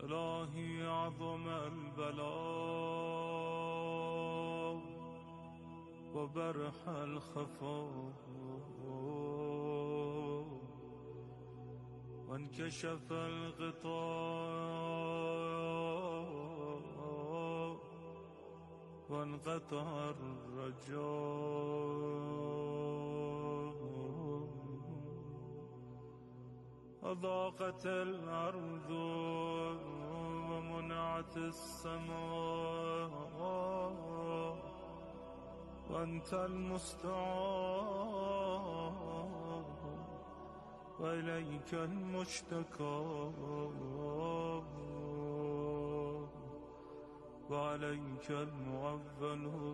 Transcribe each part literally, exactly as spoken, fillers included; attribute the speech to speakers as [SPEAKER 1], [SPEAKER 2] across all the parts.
[SPEAKER 1] إلهي عظم البلاء وبرح الخفاء وانكشف الغطاء وانقطع الرجاء وضاقت الأرض ومنعت السماء وأنت المستعان وإليك المشتكى وعليك المعول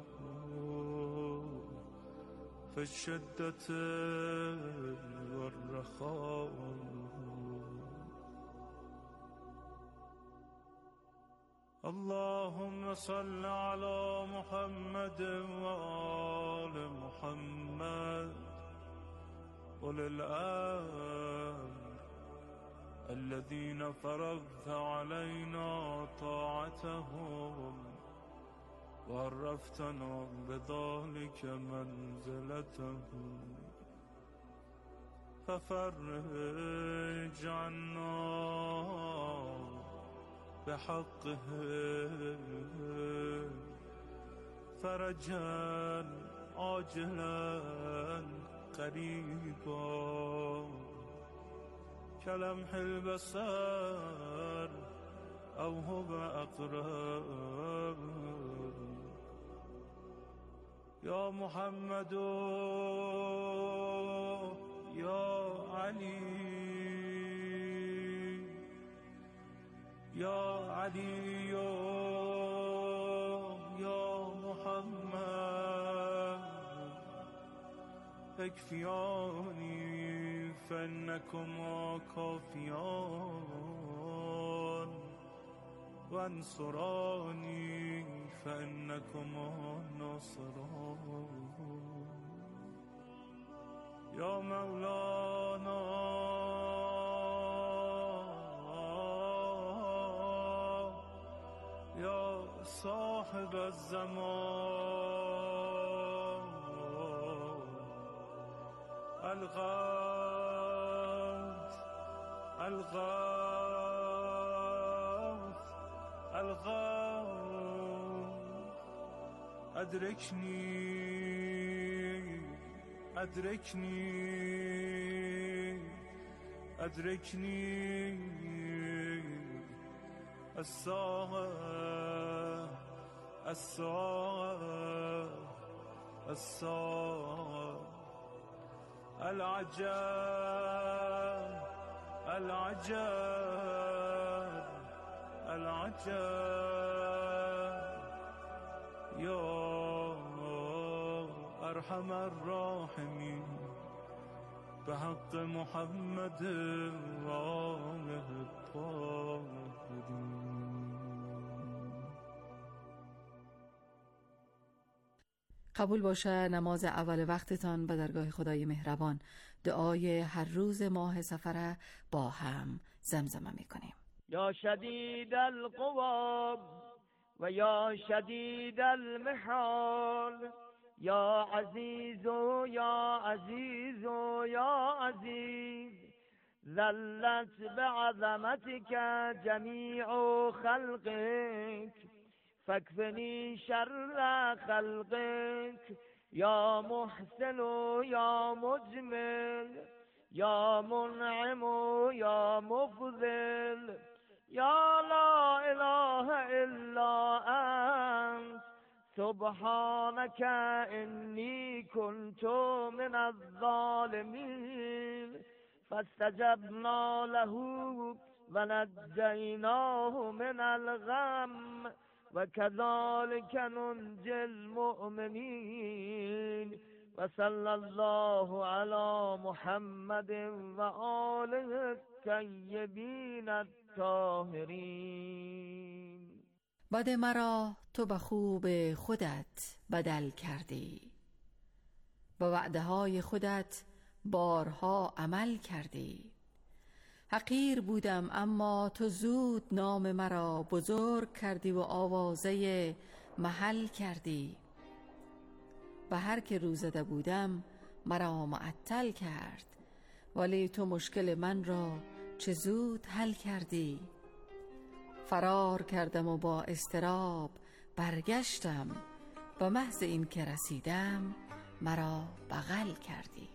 [SPEAKER 1] في الشدة والرخاء. اللهم صل على محمد وآل محمد أولي الأمر الذين فرضت علينا طاعتهم وعرفتنا بذلك منزلتهم ففرج عنا بحقهم فرجا عاجلا قريبا كلمح البصر أو هو أقرب. يا محمد يا علي يا علي يا محمد اكفياني فإنكما كافيان وانصراني فإنكما ناصران. يا مولانا يا صاحب الزمان الغوث الغوث الغوث أدركني أدركني أدركني الساعة الساعة الساعة العجاب العجاب العجاب. يا أرحم الراحمين بحق محمد وآله الطاهرين.
[SPEAKER 2] قبول باشه نماز اول وقتتان به درگاه خدای مهربان. دعای هر روز ماه سفر با هم زمزمه میکنیم.
[SPEAKER 3] یا شدید القوا و یا شدید المحال یا عزیز و یا عزیز و یا عزیز ذلت بعظمتك جمیع خلقك فاكفني شر خلقك یا محسن یا مجمل یا منعم یا مفضل یا لا اله الا انت سبحانك انی كنت من الظالمین فاستجبنا له ونجیناه من الغم وكذلك ننجي المؤمنين وصلى الله على محمد وآله الطيبين الطاهرين.
[SPEAKER 2] بد مرا تو به خوب خودت بدل کردی، به وعده های خودت بارها عمل کردی. حقیر بودم اما تو زود نام مرا بزرگ کردی و آوازه محل کردی. و هر که روزده بودم مرا معطل کرد، ولی تو مشکل من را چه زود حل کردی. فرار کردم و با اضطراب برگشتم، و محض این که رسیدم مرا بغل کردی.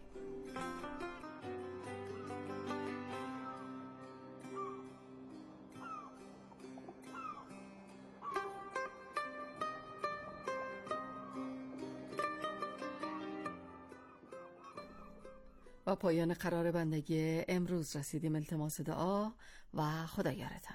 [SPEAKER 2] و پایان قرار بندگی امروز رسیدیم. التماس دعا و خدا یارتان.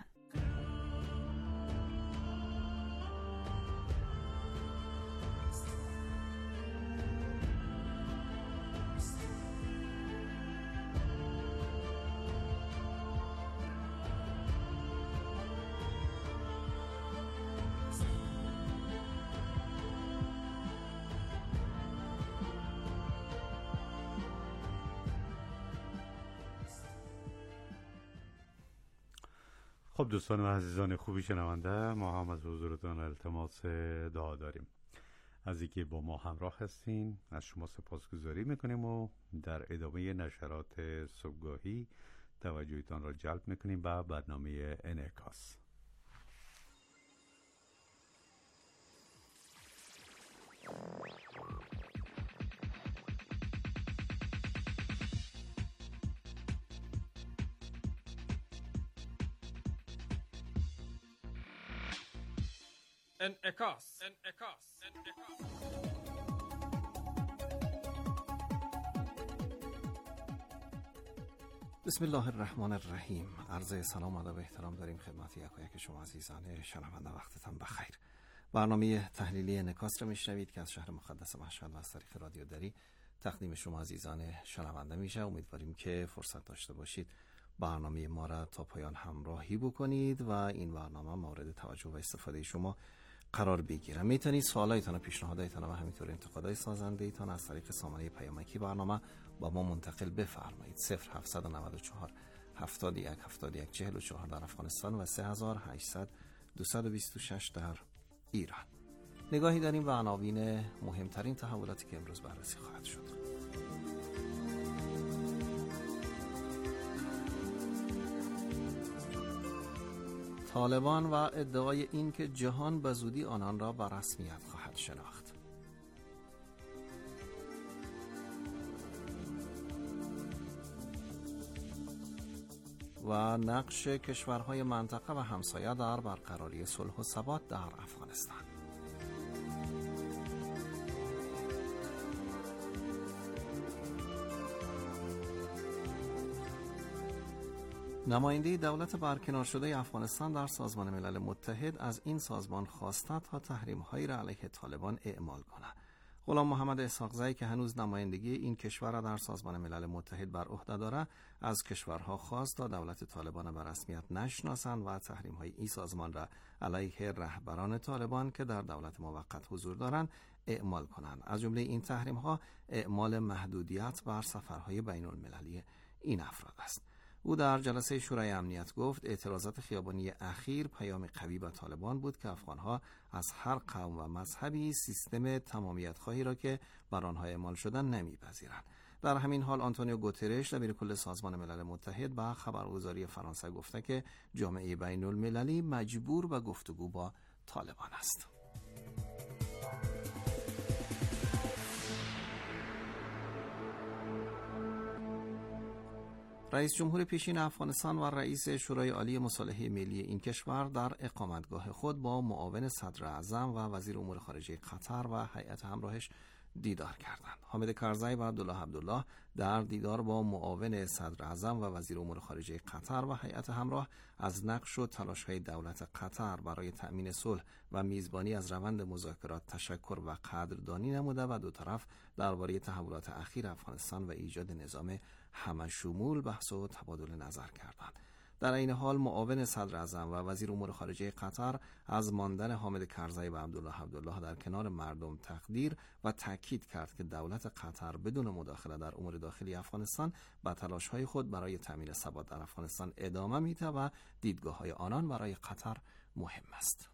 [SPEAKER 4] خب دوستان و عزیزان خوبی شنونده، ما هم از حضورتان التماس دعا داریم. از اینکه با ما همراه هستین از شما سپاسگزاری میکنیم و در ادامه نشرات صبحگاهی توجهتان را جلب میکنیم به برنامه انعکاس.
[SPEAKER 5] انعکاس. انعکاس.
[SPEAKER 6] بسم الله الرحمن الرحیم. عرض سلام و ادب و احترام داریم خدمت یک و یک شما عزیزان شنونده. وقتتان بخیر. برنامه تحلیلی انعکاس را میشنوید که از شهر مقدس مشهد و از طریق رادیو دری تقدیم شما عزیزان شنونده میشه. امیدواریم که فرصت داشته باشید برنامه ما را تا پایان همراهی بکنید و این برنامه مورد توجه و استفاده شما قرار بگیره. میتونید سوالایتان و پیشنهاداتتان و همینطور انتقادهای سازنده ایتان از طریق سامانه پیامکی برنامه با ما منتقل بفرمایید. صفر هفتصد و نود و چهار هفتاد و یک هفتاد و یک چهل و چهار در افغانستان و سه هزار و هشتصد دویست و بیست و شش در ایران. نگاهی داریم به عناوین مهمترین تحولاتی که امروز بررسی خواهد شد. طالبان و ادعای این که جهان به زودی آنان را به رسمیت خواهد شناخت. و نقش کشورهای منطقه و همسایه در برقراری صلح و ثبات در افغانستان. نماینده دولت برکنار شده افغانستان در سازمان ملل متحد از این سازمان خواسته تا تحریم‌هایی را علیه طالبان اعمال کند. غلام محمد اسحاقزی که هنوز نمایندگی این کشور را در سازمان ملل متحد بر عهده دارد، از کشورها خواست تا دولت طالبان به رسمیت نشناسند و تحریم‌های این سازمان را علیه رهبران طالبان که در دولت موقت حضور دارند اعمال کنند. از جمله این تحریم‌ها اعمال محدودیت بر سفرهای بین‌المللی این افراد است. او در جلسه شورای امنیت گفت اعتراضات خیابانی اخیر پیام قوی به طالبان بود که افغانها از هر قوم و مذهبی سیستم تمامیت خواهی را که بر آنها اعمال شدن نمیپذیرند. در همین حال آنتونیو گوترش دبیر کل سازمان ملل متحد به خبرگزاری فرانسه گفته که جامعه بین المللی مجبور به گفتگو با طالبان است. رئیس جمهور پیشین افغانستان و رئیس شورای عالی مصالحه ملی این کشور در اقامتگاه خود با معاون صدر اعظم و وزیر امور خارجه قطر و هیئت همراهش دیدار کردند. حامد کرزی و عبدالله عبدالله در دیدار با معاون صدر اعظم و وزیر امور خارجه قطر و هیئت همراه از نقش و تلاش‌های دولت قطر برای تأمین صلح و میزبانی از روند مذاکرات تشکر و قدردانی نموده و دو طرف درباره تحولات اخیر افغانستان و ایجاد نظام همه شمول بحث و تبادل نظر کردند. در این حال معاون صدر اعظم و وزیر امور خارجه قطر از ماندن حامد کرزی و عبدالله عبدالله در کنار مردم تقدیر و تاکید کرد که دولت قطر بدون مداخله در امور داخلی افغانستان به تلاش‌های خود برای تامین ثبات در افغانستان ادامه می‌دهد و دیدگاه‌های آنان برای قطر مهم است.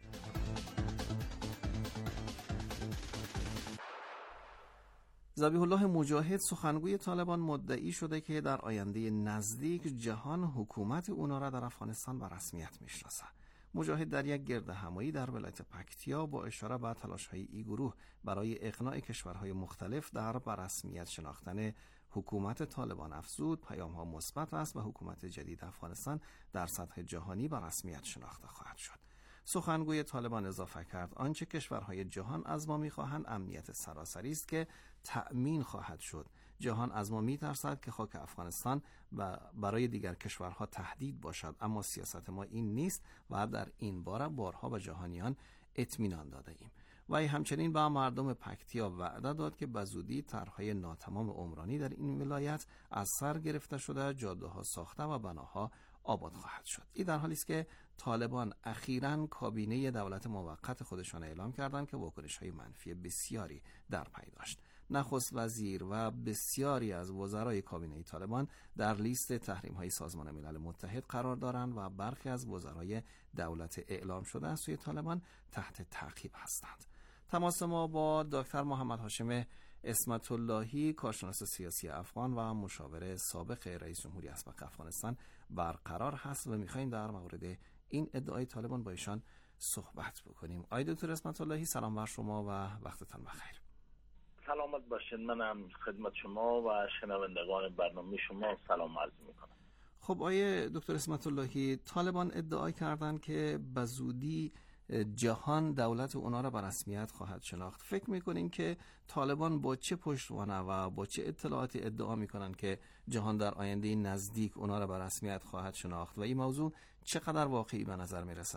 [SPEAKER 6] ذبیح الله مجاهد سخنگوی طالبان مدعی شده که در آینده نزدیک جهان حکومت اونا را در افغانستان به رسمیت میشناسه. مجاهد در یک گردهمایی در ولایت پکتیا با اشاره به تلاش‌های این گروه برای اقناع کشورهای مختلف در به رسمیت شناختن حکومت طالبان افزود پیام‌ها مثبت است و حکومت جدید افغانستان در سطح جهانی به رسمیت شناخته خواهد شد. سخنگوی طالبان اضافه کرد آنچه کشورهای جهان از ما می‌خواهند امنیت سراسری است که تأمین خواهد شد. جهان از ما می‌ترسد که خاک افغانستان برای دیگر کشورها تهدید باشد، اما سیاست ما این نیست و در این باره بارها به جهانیان اطمینان داده ایم. و همچنین به مردم پکتیا وعده داد که به زودی طرح‌های ناتمام عمرانی در این ولایت از سر گرفته شده، جاده‌ها ساخته و بناها آباد خواهد شد. این در حالی است که طالبان اخیراً کابینه دولت موقت خودشان اعلام کردند که واکنش‌های منفی بسیاری در پی داشت. نخست وزیر و بسیاری از وزرای کابینه طالبان در لیست تحریم‌های سازمان ملل متحد قرار دارند و برخی از وزرای دولت اعلام شده از سوی طالبان تحت تعقیب هستند. تماس ما با دکتر محمد هاشم اسمت اللهی، کارشناس سیاسی افغان و مشاور سابق رئیس جمهوری اسبق افغانستان برقرار هست و می‌خوایم در مورد این ادعای طالبان با ایشان صحبت بکنیم. آقای دکتر اسمت اللهی، سلام بر شما و وقتتان بخیر.
[SPEAKER 5] سلامت باشید. منم خدمت شما و شنوندگان برنامه شما سلام عرض می‌کنم.
[SPEAKER 6] خب آقای دکتر اسمت اللهی، طالبان ادعا کردند که به زودی جهان دولت اونا را به رسمیت خواهد شناخت. فکر میکنین که طالبان با چه پشتوانه و با چه اطلاعاتی ادعا میکنن که جهان در آینده نزدیک اونا را به رسمیت خواهد شناخت و این موضوع چقدر واقعی به نظر میرسه؟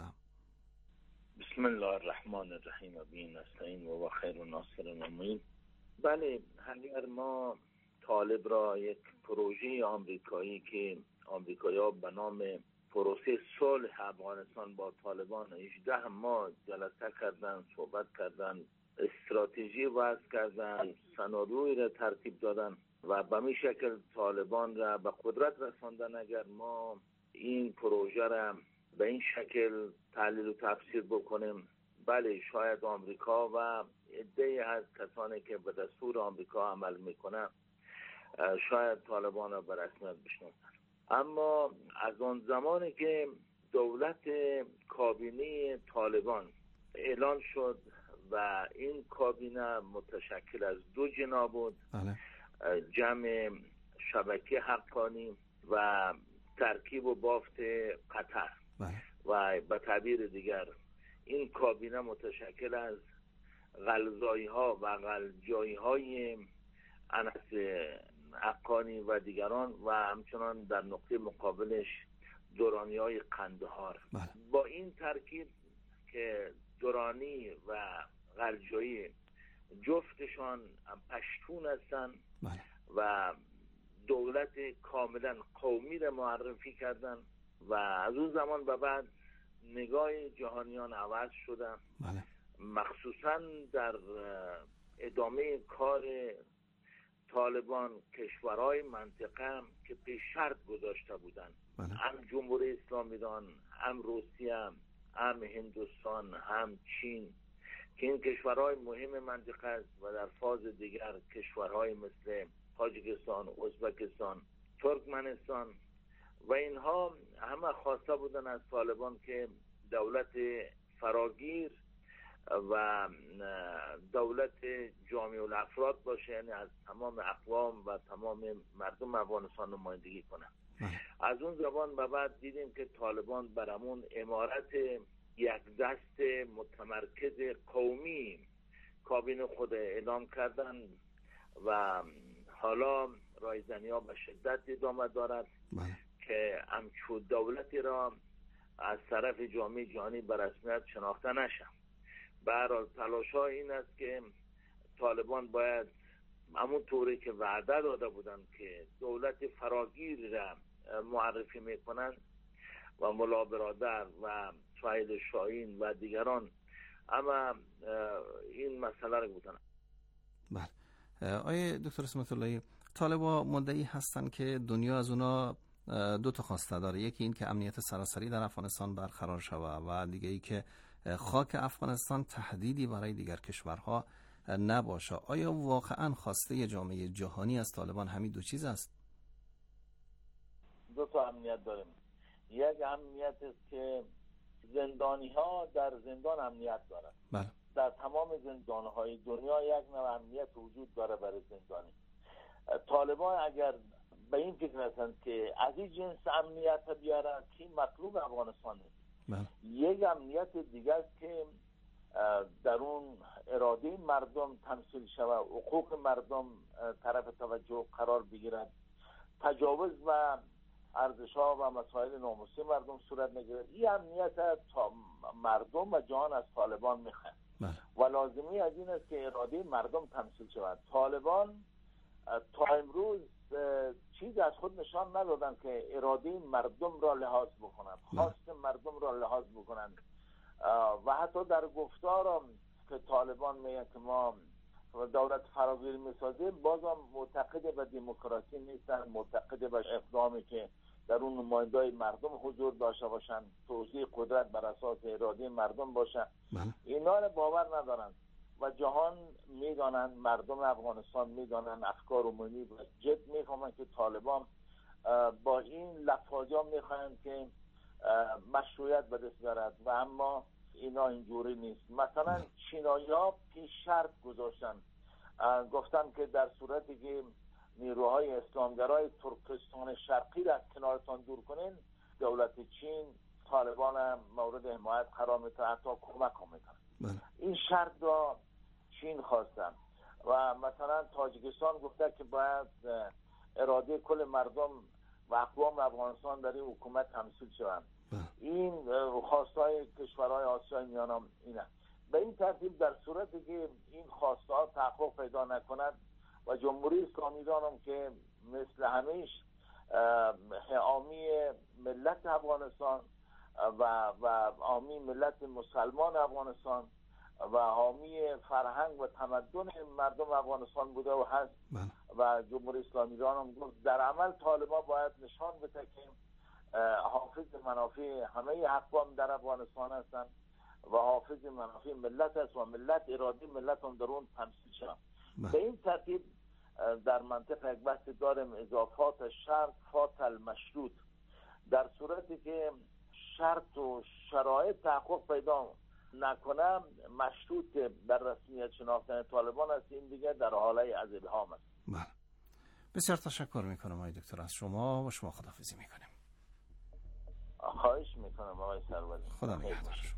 [SPEAKER 5] بسم الله الرحمن الرحیم و به نستعین و خیر و ناصر و معین. بله، اگر ما طالب را یک پروژه آمریکایی که آمریکایی‌ها به نام پروسه صلح افغانستان با طالبان هجده ماه جلسه کردن، صحبت کردن، استراتژی وضع کردن، سناریویی را ترتیب دادن و به می شکل طالبان را به قدرت رساندن. اگر ما این پروژه را به این شکل تحلیل و تفسیر بکنیم، بله شاید آمریکا و عده‌ای از کسانی که به دستور آمریکا عمل میکنن شاید طالبان را به رسمیت بشناسند. اما از آن زمانی که دولت کابینه طالبان اعلان شد و این کابینه متشکل از دو جنا بود،
[SPEAKER 6] بله.
[SPEAKER 5] جمع شبکه حقانی و ترکیب و بافت قطر،
[SPEAKER 6] بله.
[SPEAKER 5] و به تعبیر دیگر این کابینه متشکل از غلظایی ها و غلجایی های انس حقانی و دیگران و همچنان در نقطه مقابلش دورانی های قندهار.
[SPEAKER 6] بله.
[SPEAKER 5] با این ترکیب که دورانی و غلجایی جفتشان پشتون هستند،
[SPEAKER 6] بله.
[SPEAKER 5] و دولت کاملا قومی را معرفی کردن و از اون زمان به بعد نگاه جهانیان عوض شده.
[SPEAKER 6] بله.
[SPEAKER 5] مخصوصا در ادامه کار طالبان کشورهای منطقه که پیش شرط گذاشته بودند،
[SPEAKER 6] بله.
[SPEAKER 5] هم جمهوری اسلامی ایران، هم روسیه، هم هندوستان، هم چین، که این کشورهای مهم منطقه است، و در فاز دیگر کشورهای مثل تاجیکستان، ازبکستان، ترکمنستان و اینها همه خواسته بودن از طالبان که دولت فراگیر و دولت جامع الافراد باشه، یعنی از تمام اقوام و تمام مردم افغانستان نمایندگی کنه. از اون زمان به بعد دیدیم که طالبان برامون امارت یک دست متمرکز قومی کابینه خود اعلام کردن و حالا رایزنی ها به شدت ادامه دارد
[SPEAKER 6] بله.
[SPEAKER 5] که همچون دولتی را از طرف جامعه جهانی به رسمیت شناخته نشه. به هر حال تلاش ها این است که طالبان باید همون طوری که وعده داده بودند که دولت فراگیر را معرفی میکنند و ملا برادر و سعید شاهین و دیگران، اما این مسئله رو بودن.
[SPEAKER 6] بله. آیه دکتر اسمت اللهی، طالبان مدعی هستند که دنیا از اونا دو تا خواسته داره، یکی این که امنیت سراسری در افغانستان برقرار شود و دیگه ای که خاک افغانستان تهدیدی برای دیگر کشورها نباشه. آیا واقعا خواسته جامعه جهانی از طالبان همین دو چیز است؟
[SPEAKER 5] دو تا امنیت داریم. یک امنیت است که زندانی ها در زندان امنیت دارند.
[SPEAKER 6] بله.
[SPEAKER 5] در تمام زندان های دنیا یک نوع امنیت وجود داره برای زندانی. طالبان اگر به این فکر هستند که از این جنس امنیت بیارن که مطلوب افغانستان نیست.
[SPEAKER 6] بله.
[SPEAKER 5] یک امنیت دیگه است که در اون اراده مردم تمثیل شود، حقوق مردم طرف توجه قرار بگیرد، تجاوز و ارزش‌ها و مسائل ناموسی مردم صورت نگیرد. این امنیت تا مردم و جهان از طالبان میخواد.
[SPEAKER 6] بله.
[SPEAKER 5] و لازمی از این است که اراده مردم تمثیل شود. طالبان تا امروز چیز از خود نشان ندادن که اراده مردم را لحاظ بکنند، خواست مردم را لحاظ بکنند. و حتی در گفتار که طالبان میگن که ما دولت فراگیر میسازه، بازم معتقد به دموکراسی نیستن، معتقد به اقدامی که در اون نمایندای مردم حضور داشته باشن، توزیع قدرت بر اساس اراده مردم باشه. اینا رو باور ندارن و جهان میدانن، مردم افغانستان میدانن، افکار عمومی و جد میفهمن که طالبان با این لفاظا میخواهند که مشروعیت به دست بیارد و اما اینا اینجوری نیست. مثلا چینایی‌ها پیش شرط گذاشتن، گفتن که در صورتی که نیروهای اسلامگرای ترکستان شرقی را از کنارتان دور کنین، دولت چین طالبان مورد حمایت قرار میده، حتی کمک هم میکنه. این شرط را چین خواستن. و مثلا تاجیکستان گفته که باید اراده کل مردم و اقوام افغانستان در این حکومت تمثیل شوند. این خواستای کشورهای آسیای میانه اینه. به این ترتیب در صورتی که این خواستها تحقق پیدا نکند و جمهوری اسلامی هم که مثل همیش حامی ملت افغانستان و و حامی ملت مسلمان افغانستان و حامی فرهنگ و تمدن مردم افغانستان بوده و هست و جمهوری اسلامی هم گفت در عمل طالبان باید نشان بده که حافظ منافع همه اقوام در افغانستان هستند و حافظ منافع ملت است و ملت اراده ملت هم در اون تمثیل شد. به این ترتیب در منطقه یک بحث داریم اضافات شرط فات المشروط. در صورتی که شرط و شرایط تحقق پیدا نکنه، مشروط در رسمیت شناختن طالبان است، این دیگه در حاله از ابهام است.
[SPEAKER 6] بله. بسیار تشکر میکنم آقای دکتر از شما و شما خداحافظی میکنیم.
[SPEAKER 5] خواهش میکنم آقای سروری.
[SPEAKER 6] خدا نگهدار شما.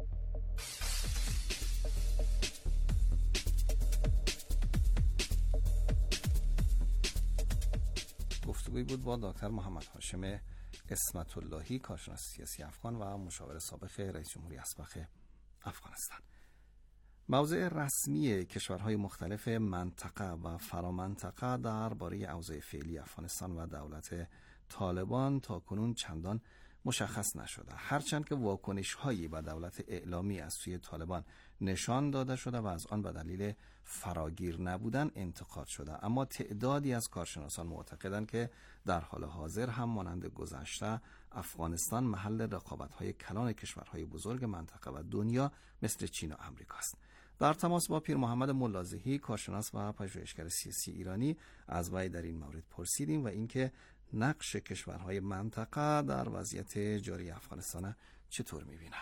[SPEAKER 6] گفتگویی بود با دکتر محمد هاشم اسمت اللهی، کارشناس سیاسی افغان و مشاور سابق رئیس جمهوری اسبق افغانستان. موضع رسمی کشورهای مختلف منطقه و فرامنطقه درباره اوضاع فعلی افغانستان و دولت طالبان تا کنون چندان مشخص نشده، هرچند که واکنش هایی به دولت اعلامی از سوی طالبان نشان داده شده و از آن به دلیل فراگیر نبودن انتقاد شده. اما تعدادی از کارشناسان معتقدند که در حال حاضر هم مانند گذشته افغانستان محل رقابت های کلان کشورهای بزرگ منطقه و دنیا مثل چین و آمریکا است. در تماس با پیر محمد ملازهی، کارشناس و پژوهشگر سیاسی ایرانی، از وی در این مورد پرسیدیم و اینکه نقش کشورهای منطقه در وضعیت جاری افغانستان چطور می‌بینه؟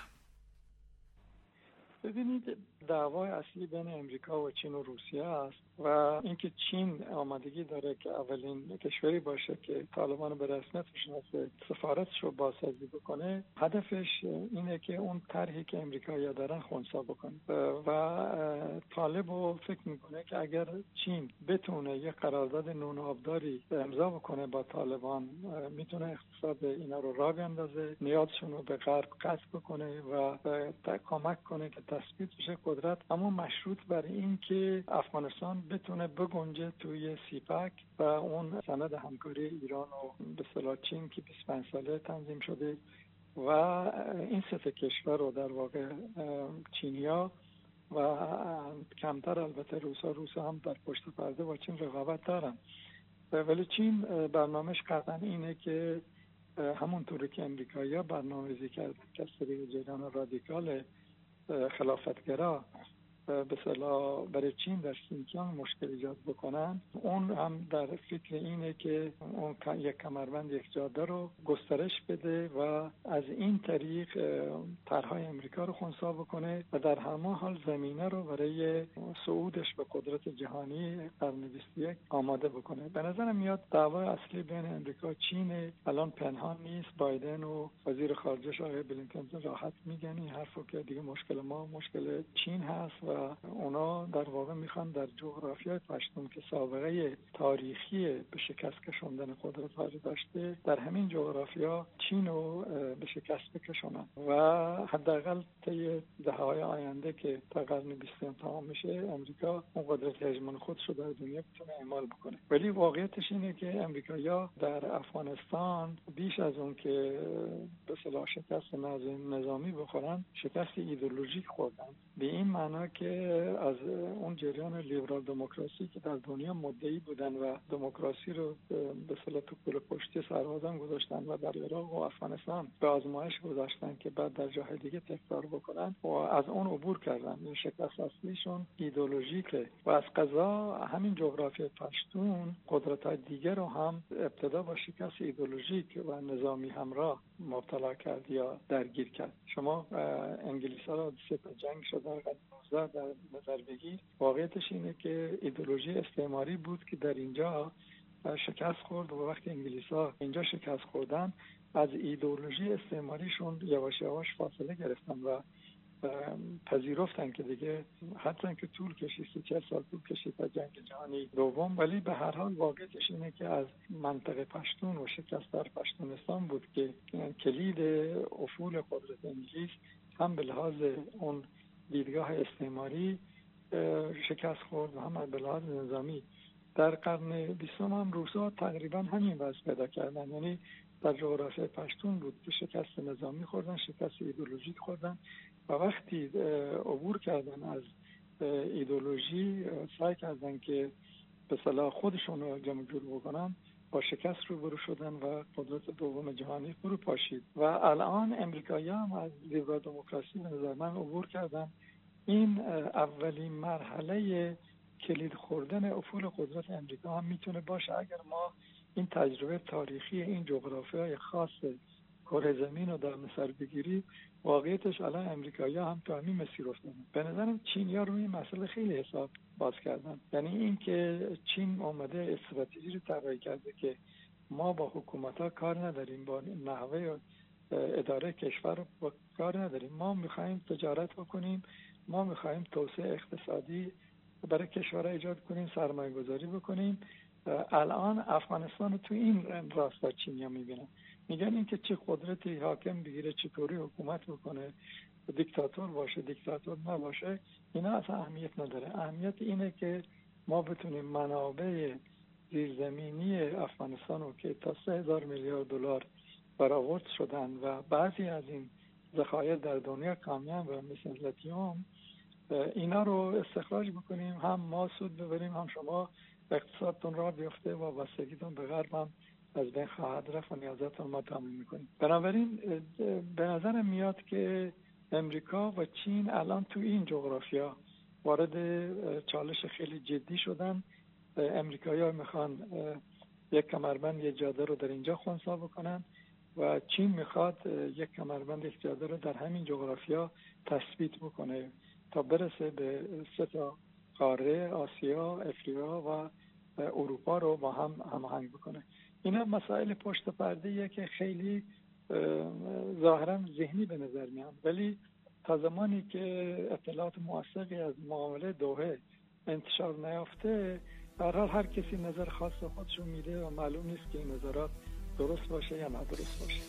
[SPEAKER 7] ببینید، دعوای اصلی بین امریکا و چین و روسیه است و اینکه چین آمادگی داره که اولین کشوری باشه که طالبان به رسمیت بشناسه، سفارتش رو بازسازی بکنه. هدفش اینه که اون طرحی که امریکایی‌ها دارن خنثی بکنه و طالب رو فکر میکنه که اگر چین بتونه یه قرارداد نون آبداری امضا بکنه با طالبان، میتونه اقتصاد اینا رو راه بیندازه، نیازشون رو به غرب قطع بکنه و کمک کنه که تثبیت بشه قدرت، اما مشروط بر این که افغانستان بتونه بگنجه توی سیپک و اون سند همکاری ایران و به اصطلاح چین که بیست و پنج ساله تنظیم شده و این سه کشور رو در واقع چینیا و کمتر البته روسا روسا هم در پشت پرده با چین رقابت دارن، ولی چین برنامهش قطعا اینه که همونطوری که امریکایی‌ها برنامه‌ریزی کردن که سری جریان رادیکال خلافتگرا به اصطلاح برای چین در سینکیانگ مشکل ایجاد بکنن، اون هم در فکر اینه که اون یک کمربند یک جاده رو گسترش بده و از این طریق طرح‌های امریکا رو خنثی بکنه و در همان حال زمینه رو برای صعودش به قدرت جهانی قرن بیست و یک آماده بکنه. به نظرم میاد دعوای اصلی بین امریکا و چین الان پنهان نیست. بایدن و وزیر خارجه آقای بلینکن راحت میگن این حرفو که دیگه مشکل ما مشکل چین هست و اونا در واقع میخوان در جغرافیای پشتون که سابقه تاریخی به شکست کشوندن قدرت‌ها داشته، در همین جغرافیا چین رو به شکست بکشونن و حداقل طی دهه‌های آینده که تا قرن بیستم تمام میشه امریکا اون قدرت هژمون خودش رو در دنیا بتونه اعمال بکنه. ولی واقعیتش اینه که امریکایی‌ها در افغانستان بیش از اون که به اصطلاح شکست نظامی بخورن، شکست ایدئولوژیک خوردن، به این معنا که از اون جریان لیبرال دموکراسی که در دنیا مدعی بودن و دموکراسی رو به اصطلاح تو پل پشتی سربازان گذاشتن و در عراق و افغانستان به آزمایش گذاشتن که بعد در جاهای دیگه تکرار بکنن و از اون عبور کردن. این شکست اصلیشون ایدئولوژیکه و از قضا همین جغرافی پشتون قدرت‌های دیگر رو هم ابتدا با شکست ایدئولوژیک و نظامی همراه مبتلا کرد یا درگیر کرد. شما انگلیس‌ها رو سه تا جنگ شده در نظر بگیر، واقعیتش اینه که ایدئولوژی استعماری بود که در اینجا شکست خورد و وقتی انگلیس‌ها اینجا شکست خوردن از ایدئولوژی استعماریشون یواش یواش فاصله گرفتن و پذیرفتن که دیگه حتی که طول کشید سی چهل سال طول کشید تا جنگ جهانی دوم، ولی به هر حال واقعیتش اینه که از منطقه پشتون و شکست در پشتونستان بود که کلید افول قدرت انگلیس هم به لحاظ اون دیدگاه استعماری شکست خورد و هم به لحاظ نظامی. در قرن بیستم هم روسا تقریبا همین وضع پیدا کردن، یعنی در جغرافیای پشتون بود که شکست نظامی خوردن، شکست ایدئولوژیک خوردن و وقتی عبور کردن از ایدئولوژی سعی کردن که به صلاح خودشون رو جمع جور بکنن، با شکست روبرو شدن و قدرت دوم جهانی فرو پاشید و الان امریکایی هم از لیبرال دموکراسی به نظر من عبور کردن. این اولین مرحله کلید خوردن افول قدرت امریکا هم میتونه باشه اگر ما این تجربه تاریخی این جغرافیای خاص کره زمین رو در نظر بگیریم. واقعیتش الان امریکایی‌ها هم تو همین مسیر افتادن. به نظرم چینی‌ها روی این مسئله خیلی حساب باز کردن، یعنی این که چین اومده استراتژی رو طراحی کرده که ما با حکومت‌ها کار نداریم، با نحوه اداره کشور با کار نداریم، ما می‌خوایم تجارت بکنیم، ما می‌خوایم توسعه اقتصادی برای کشورها ایجاد کنیم، سرمایه‌گذاری بکنیم. الان افغانستان تو این راستا چینی‌ها می‌بینن، میگن این که چه قدرتی حاکم بگیره، چطوری حکومت بکنه، دیکتاتور باشه دیکتاتور نباشه، اینا اصلا اهمیت نداره. اهمیت اینه که ما بتونیم منابع زیرزمینی افغانستان رو که تا سه هزار میلیارد دلار برآورد شدن و بعضی از این ذخایر در دنیا کامیان و مثل لتیوم، اینا رو استخراج بکنیم، هم ما سود ببریم هم شما اقتصادتون را بیفته و وابستگیتون به غرب هم از بین خواهد رفت و نیازتون ما تامین میکنیم. بنابراین به نظر میاد که امریکا و چین الان تو این جغرافیا وارد چالش خیلی جدی شدن. امریکایی‌ها میخوان یک کمربند یک جاده رو در اینجا خنثی بکنن و چین میخواد یک کمربند یک جاده رو در همین جغرافیا تثبیت بکنه تا برسه به سه تا قاره، آسیا، افریقا و اروپا رو با هم هماهنگ بکنه. اینا مسائل پشت پرده‌ایه که خیلی ظاهرا ذهنی به نظر میاد، ولی تا زمانی که اطلاعات موثقی از معامله دوحه انتشار نیافته، در حال هر کسی نظر خاص خودشو میده و معلوم نیست که این نظرات درست باشه یا نادرست باشه.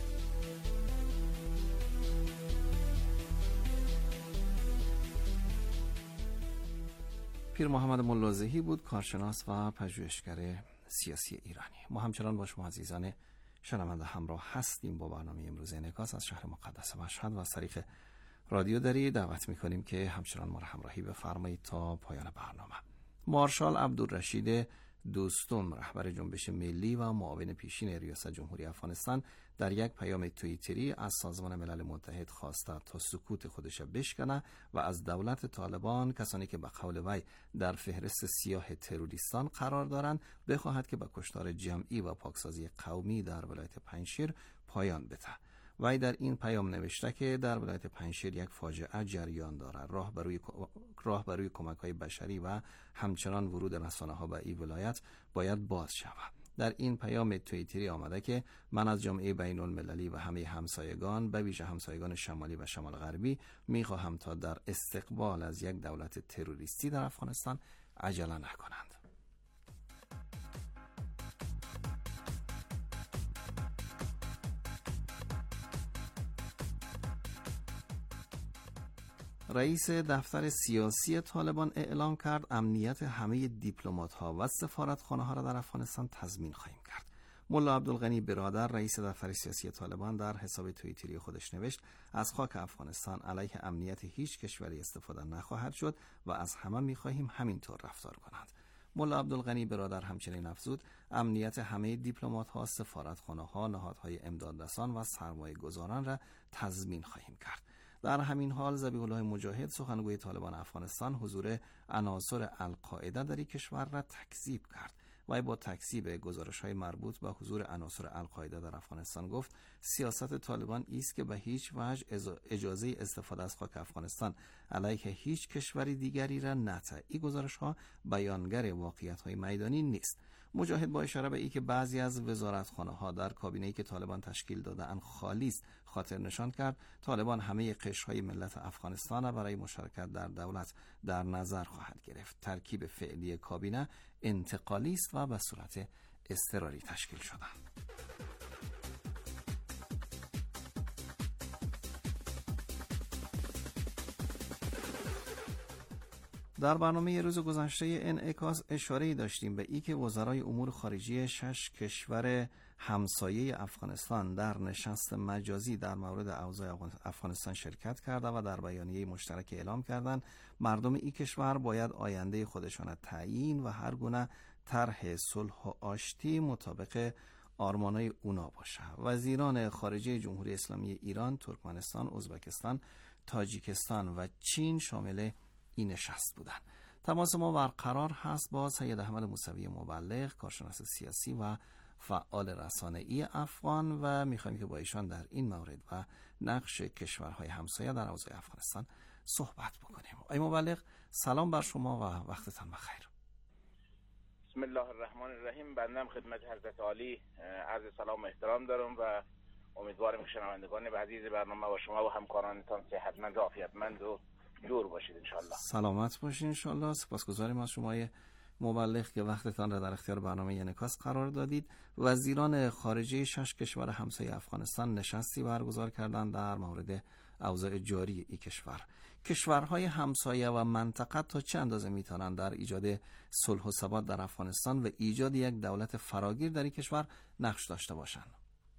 [SPEAKER 6] پیر محمد ملازهی بود، کارشناس و پژوهشگر سیاسی ایرانی. ما همچنان با شما عزیزان شنونده همراه هستیم با برنامه امروز انعکاس از شهر مقدس مشهد و از طریق رادیو دری. دعوت میکنیم که همچنان ما را همراهی بفرمایید تا پایان برنامه. مارشال عبدالرشید دوستون، رهبر جنبش ملی و معاون پیشین ریاست جمهوری افغانستان، در یک پیام توییتری از سازمان ملل متحد خواسته تا سکوت خودش بشکنه و از دولت طالبان، کسانی که به قول وی در فهرست سیاه تروریستان قرار دارند، بخواهد که به کشتار جمعی و پاکسازی قومی در ولایت پنجشیر پایان بده. وی در این پیام نوشته که در ولایت پنجشیر یک فاجعه جریان دارد. راه بروی راه بروی کمک‌های بشری و همچنان ورود رسانه‌ها به این ولایت باید باز شود. در این پیام توییتری آمده که من از جامعه بین المللی و همه همسایگان، به ویژه همسایگان شمالی و شمال غربی، می‌خواهم تا در استقبال از یک دولت تروریستی در افغانستان عجله نکنند. رئیس دفتر سیاسی طالبان اعلام کرد امنیت همه دیپلمات‌ها و سفارتخانه‌ها را در افغانستان تضمین خواهیم کرد. ملا عبدالغنی برادر، رئیس دفتر سیاسی طالبان، در حساب توییتری خودش نوشت از خاک افغانستان علیه امنیت هیچ کشوری استفاده نخواهد شد و از همه می‌خواهیم همینطور رفتار کنند. ملا عبدالغنی برادر همچنین افزود امنیت همه دیپلمات‌ها، سفارتخانه‌ها، نهادهای امدادرسان و سرمایه‌گذاران را تضمین خواهیم کرد. در همین حال ذبیح الله مجاهد، سخنگوی طالبان افغانستان، حضور عناصر القاعده در این کشور را تکذیب کرد. وی با تکذیب گزارش‌های مربوط به حضور عناصر القاعده در افغانستان گفت سیاست طالبان است که به هیچ وجه اجازه استفاده از خاک افغانستان علیه هیچ کشوری دیگری را نده. این گزارش‌ها بیانگر واقعیت‌های میدانی نیست. مجاهد با اشاره به ای که بعضی از وزارتخانه‌ها در کابینه‌ای که طالبان تشکیل داده‌اند خالی است، خاطر نشان کرد طالبان همه قشرهای ملت افغانستان را برای مشارکت در دولت در نظر خواهد گرفت. ترکیب فعلی کابینه انتقالی است و به صورت اضطراری تشکیل شده. در برنامه روز گذشته انعکاس اشاره‌ای داشتیم به ای که وزرای امور خارجه شش کشور همسایه افغانستان در نشست مجازی در مورد اوضاع افغانستان شرکت کرده و در بیانیه مشترک اعلام کردند مردم این کشور باید آینده خودشان تعیین و هر گونه طرح صلح و آشتی مطابق آرمانهای اونا باشه. وزیران خارجه جمهوری اسلامی ایران، ترکمنستان، ازبکستان، تاجیکستان و چین شامل این نشست بودند. تماس ما برقرار هست با سید احمد موسوی مبلغ، کارشناس سیاسی و فعال رسانه‌ای افغان و می‌خوایم که با ایشان در این مورد و نقش کشورهای همسایه در اوضاع افغانستان صحبت بکنیم. ای مبلغ، سلام بر شما و وقتتان بخیر.
[SPEAKER 8] بسم الله الرحمن الرحیم. بنده هم خدمت حضرت عالی عرض سلام و احترام دارم و امیدوارم که شنوندگان عزیز برنامه و شما و همکارانتان صحتمند و عافیتمند و جور باشید انشالله.
[SPEAKER 6] سلامت باشید انشالله. سپاسگزاریم از شما مبلغ که وقتتان را در اختیار برنامه انعکاس قرار دادید. وزیران خارجه شش کشور همسایه افغانستان نشستی برگزار کردند در مورد اوضاع جاری این کشور. کشورهای همسایه و منطقه تا چه اندازه میتونند در ایجاد صلح و ثبات در افغانستان و ایجاد یک دولت فراگیر در این کشور نقش داشته باشند؟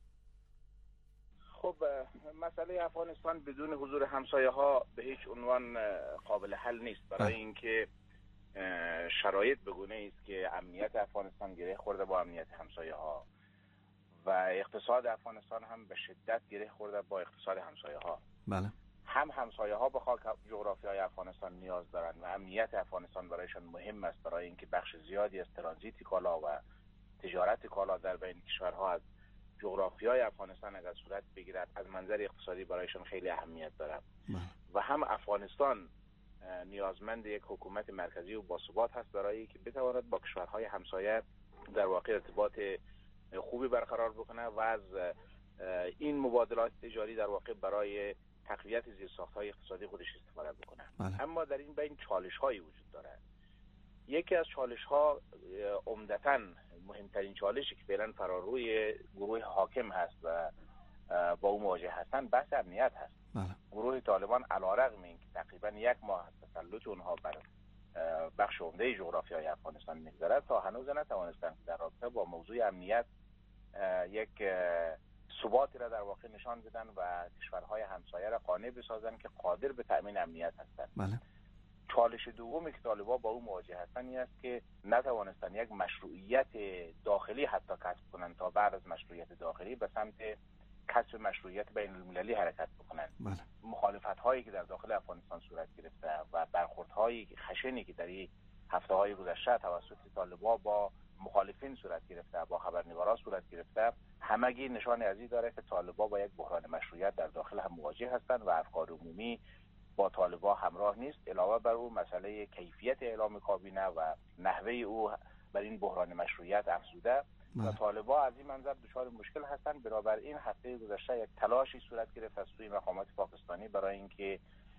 [SPEAKER 8] خب مسئله افغانستان بدون حضور همسایه ها به هیچ عنوان قابل حل نیست، برای اینکه شرایط بگونه است که امنیت افغانستان گره خورده با امنیت همسایه ها و اقتصاد افغانستان هم به شدت گره خورده با اقتصاد همسایه ها.
[SPEAKER 6] بله.
[SPEAKER 8] هم همسایه ها به خاک جغرافیای افغانستان نیاز دارند و امنیت افغانستان برایشان مهم است، برای اینکه بخش زیادی از ترانزیت کالا و تجارت کالا در بین کشورها از جغرافیای افغانستان اگر صورت بگیرد از منظر اقتصادی برایشان خیلی اهمیت دارد. و هم افغانستان نیازمند یک حکومت مرکزی و باثبات هست برای که بتواند با کشورهای همسایه در واقع ارتباط خوبی برقرار بکنه و از این مبادلات تجاری در واقع برای تقویت زیرساخت‌های اقتصادی خودش استفاده بکنه.
[SPEAKER 6] بله.
[SPEAKER 8] اما در این بین چالش‌هایی وجود دارد. یکی از چالش‌ها عمدتاً مهمترین چالشی که فعلا فراروی گروه حاکم هست و با او مواجه هستن بحث امنیت هست.
[SPEAKER 6] بله.
[SPEAKER 8] گروه طالبان علیرغم اینکه تقریبا یک ماه از تسلط اونها بر بخش عمده جغرافیای افغانستان می‌گذرد تا هنوز نتوانستند در رابطه با موضوع امنیت یک ثباتی را در واقع نشان بدن و کشورهای همسایه را قانع بسازن که قادر به تأمین امنیت هستند.
[SPEAKER 6] بله.
[SPEAKER 8] چالش دومی که طالبان با او مواجه هستند این است که نتوانستند یک مشروعیت داخلی حتی کسب کنند تا بعد از مشروعیت داخلی به سمت کسب مشروعیت بین المللی حرکت بکنند.
[SPEAKER 6] بله.
[SPEAKER 8] مخالفت هایی که در داخل افغانستان صورت گرفته و برخورد های خشنی که در این هفته های گذشته توسط طالبان با مخالفین صورت گرفته، با خبرنگاران صورت گرفته، همگی نشان از این داره که طالبان با یک بحران مشروعیت در داخل هم مواجه هستند و افکار عمومی با طالبان همراه نیست. علاوه بر او مسئله کیفیت اعلام کابینه و نحوه او بر این بحران مشروعیت افزوده و طالبان از این منظر دچار مشکل هستند. بنابراین هفته گذشته یک تلاشی صورت گرفت از سوی مقامات پاکستانی برای اینکه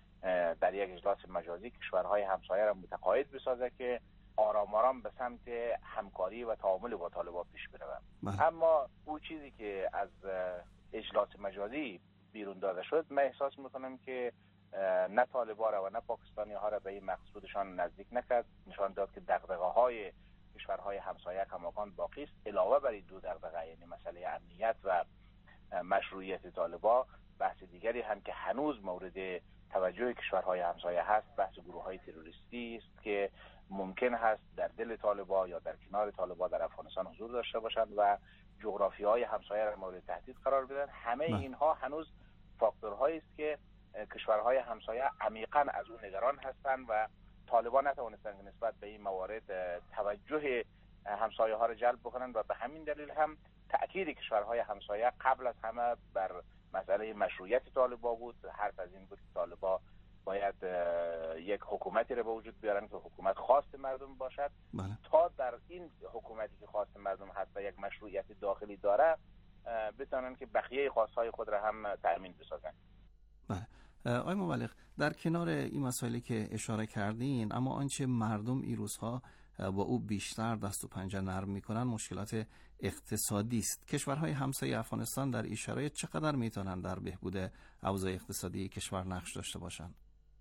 [SPEAKER 8] در یک اجلاس مجازی کشورهای همسایه را متقاعد بسازه که آرام آرام به سمت همکاری و تعامل با طالبان پیش بره. اما او چیزی که از اجلاس مجازی بیرون داده شد، من احساس میکنم که نه طالبان را و نه پاکستانی ها را به این مقصودشان نزدیک نکرد. نشان داد که دغدغه های کشورهای همسایه کماکان باقی است. علاوه بر این دو دغدغه، یعنی مسئله امنیت و مشروعیت طالبان، بحث دیگری هم که هنوز مورد توجه کشورهای همسایه هست، بحث گروه‌های تروریستی است که ممکن هست در دل طالبان یا در کنار طالبان در افغانستان حضور داشته باشند و جغرافیای همسایه را مورد تهدید قرار بدن. همه اینها هنوز فاکتورهایی است که کشورهای همسایه عمیقاً از اون نگران هستند و طالبان نتوانستند که نسبت به این موارد توجه همسایه ها را جلب بکنند و به همین دلیل هم تأکید کشورهای همسایه قبل از همه بر مسئله مشروعیت طالبان بود. حرف از این بود که طالبان باید یک حکومتی را به وجود بیارن که حکومت خواست مردم باشد.
[SPEAKER 6] بله. تا
[SPEAKER 8] در این حکومتی که خواست مردم هست و یک مشروعیت داخلی داره بتونن که بقیه خواستهای خود را هم تأمین بسازن.
[SPEAKER 6] بله. آقای مبلغ، در کنار این مسائلی که اشاره کردین، اما آنچه مردم این روزها با او بیشتر دست و پنجه نرم میکنن مشکلات اقتصادی است. کشورهای همسایه افغانستان در این شرایط چقدر میتونن در بهبود اوضاع اقتصادی کشور نقش داشته باشند؟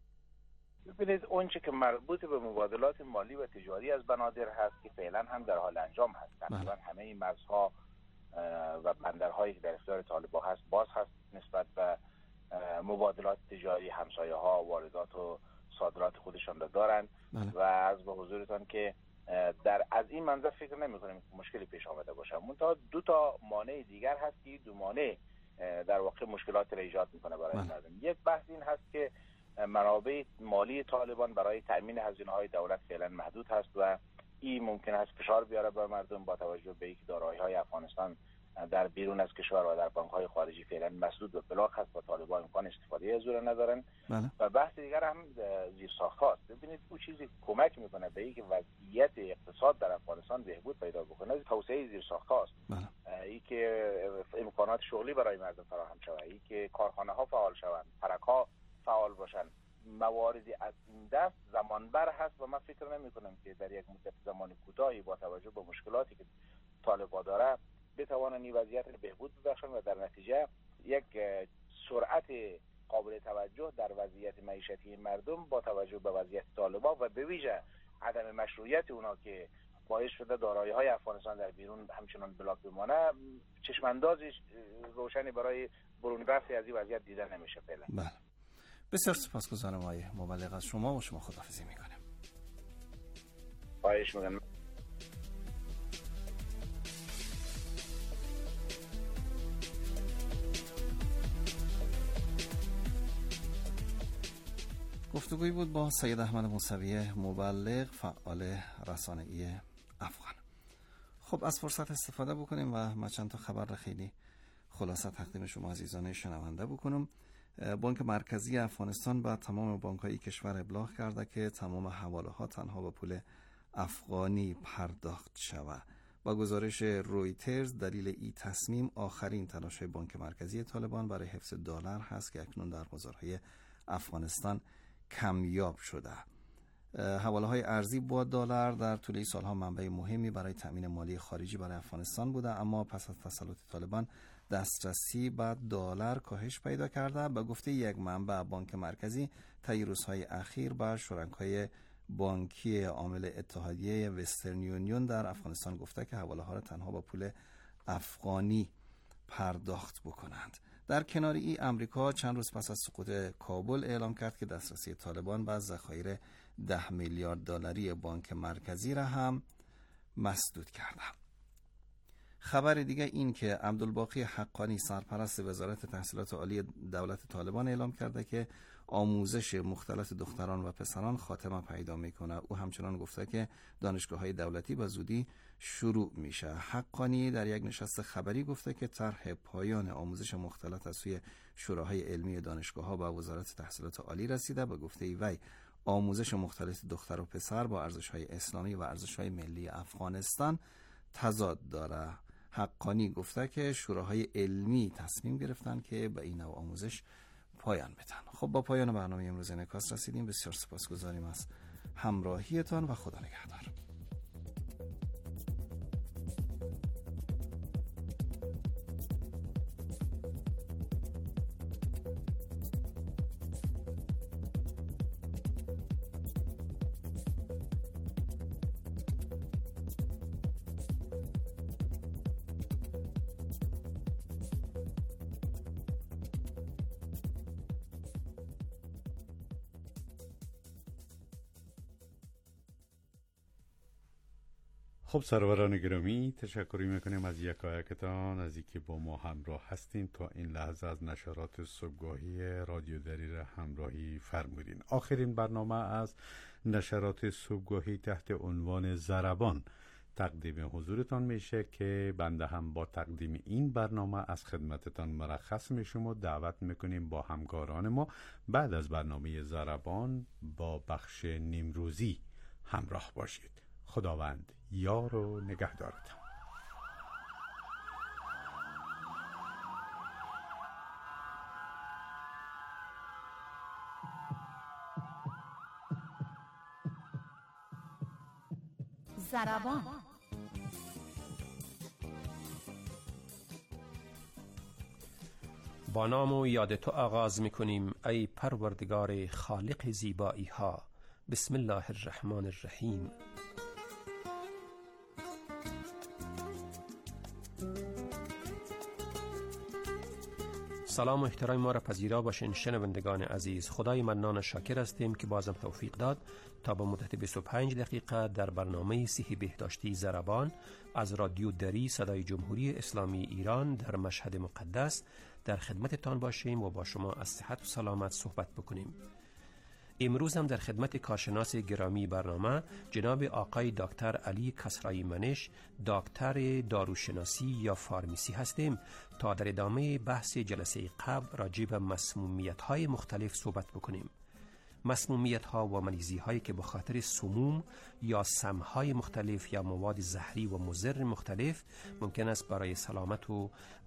[SPEAKER 8] ببینید، اونچه که مربوط به مبادلات مالی و تجاری از بنادر هست که فعلا هم در حال انجام هست. تقریبا همه این مرزها و بندرهایی که در اختیار طالبان هست باز هست نسبت به مبادلات تجاری. همسایه ها واردات و صادرات خودشان را دارند و از به حضورتان که در از این منظر فکر نمی کنیم که مشکلی پیش آمده باشه. منتها دو تا مانع دیگر هست که دو مانع در واقع مشکلات را ایجاد میکنه برای مردم. یک بحث این هست که منابع مالی طالبان برای تأمین هزینه های دولت فعلا محدود هست و این ممکن است فشار بیاره بر مردم با توجه به اینکه دارایی های افغانستان در بیرون از کشور و در بانک های خارجی فعلا مسدود و بلاک هست و طالبان امکان استفاده از اون ندارن.
[SPEAKER 6] بله.
[SPEAKER 8] و بحث دیگر هم زیرساخت هاست. ببینید، او چیزی کمک میکنه به اینکه وضعیت اقتصاد در افغانستان بهبود پیدا بکنه توسعه زیرساخت هاست.
[SPEAKER 6] بله.
[SPEAKER 8] ای که امکانات شغلی برای مردم فراهم شود، ای که کارخانه ها فعال شوند، ترک ها فعال باشند. مواردی از این دست زمانبر هست و من فکر نمی کنم که در یک مدت زمان کوتاهی با توجه به مشکلاتی که طالبان داره بتوانند این وضعیت رو بهبود ببخشند و در نتیجه یک سرعت قابل توجه در وضعیت معیشتی مردم با توجه به وضعیت طالبان و به ویژه عدم مشروعیت اونا که باعث شده دارایی های افغانستان در بیرون همچنان بلاک بمانه، چشماندازی روشنی برای برون رفت از این وضعیت دیده نمیشه فعلا.
[SPEAKER 6] بله. بسیار سپاسگزارم آقای مبلغ از شما و شما خداحافظی میکنم.
[SPEAKER 8] خواهش میکنم.
[SPEAKER 6] گفتگویی بود با سید احمد موسوی مبلغ، فعال رسانه‌ای افغان. خب از فرصت استفاده بکنیم و من چند تا خبر را خیلی خلاصه تقدیم شما عزیزان شنونده بکنم. بانک مرکزی افغانستان به تمام بانک‌های کشور ابلاغ کرده که تمام حواله‌ها تنها به پول افغانی پرداخت شود. با گزارش رویترز دلیل این تصمیم آخرین تلاش بانک مرکزی طالبان برای حفظ دلار هست که اکنون در بازارهای افغانستان کمیاب شده. حواله‌های ارزی با دلار در طول این سالها منبع مهمی برای تأمین مالی خارجی برای افغانستان بوده، اما پس از تسلط طالبان دسترسی به دلار کاهش پیدا کرده. به گفته یک منبع بانک مرکزی طی روزهای اخیر به شرکای بانکی عامل اتحادیه وسترن یونیون در افغانستان گفته که حواله‌ها را تنها با پول افغانی پرداخت بکنند. در کنار این امریکا چند روز پس از سقوط کابل اعلام کرد که دسترسی طالبان به ذخایر ده میلیارد دلاری بانک مرکزی را هم مسدود کرده. خبر دیگه این که عبدالباقی حقانی سرپرست وزارت تحصیلات عالی دولت طالبان اعلام کرده که آموزش مختلط دختران و پسران خاتمه پیدا میکنه. او همچنان گفته که دانشگاه‌های دولتی به زودی شروع میشه. حقانی در یک نشست خبری گفته که طرح پایان آموزش مختلط از سوی شوراهای علمی دانشگاه‌ها به وزارت تحصیلات عالی رسیده. به گفته وی آموزش مختلط دختر و پسر با ارزش‌های اسلامی و ارزش‌های ملی افغانستان تضاد داره. حقانی گفته که شوراهای علمی تصمیم گرفتن که به این نوع آموزش پایان بدن. خب با پایان برنامه امروز انعکاس رسیدیم. بسیار سپاسگزاریم از همراهیتان و خدا نگهدار.
[SPEAKER 4] خب سروران گرامی، تشکری میکنیم از یکایکتان از اینکه با ما همراه هستین تا این لحظه از نشرات صبحگاهی رادیو دری را همراهی فرمودین. آخرین برنامه از نشرات صبحگاهی تحت عنوان ضربان تقدیم حضورتان میشه که بنده هم با تقدیم این برنامه از خدمتتان مرخص میشم و دعوت میکنیم با همکاران ما بعد از برنامه ضربان با بخش نیمروزی همراه باشید. خداوند یار و نگهدارتان.
[SPEAKER 9] ضربان.
[SPEAKER 10] با نام و یاد تو آغاز میکنیم ای پروردگار خالق زیبایی ها. بسم الله الرحمن الرحیم. سلام و احترام ما را پذیرا باشین شنوندگان عزیز. خدای منان شاکر هستیم که بازم توفیق داد تا با مدت بیست و پنج دقیقه در برنامه صحی بهداشتی ضربان از رادیو دری صدای جمهوری اسلامی ایران در مشهد مقدس در خدمتتان باشیم و با شما از صحت و سلامت صحبت بکنیم. امروز هم در خدمت کارشناس گرامی برنامه جناب آقای دکتر علی کسرایی منش، دکتر داروشناسی یا فارمیسی هستیم تا در ادامه بحث جلسه قبل راجع به مسمومیت‌های مختلف صحبت بکنیم. مسمومیت‌ها و مریضی‌هایی که به خاطر سموم یا سم‌های مختلف یا مواد زهری و مضر مختلف ممکن است برای سلامت و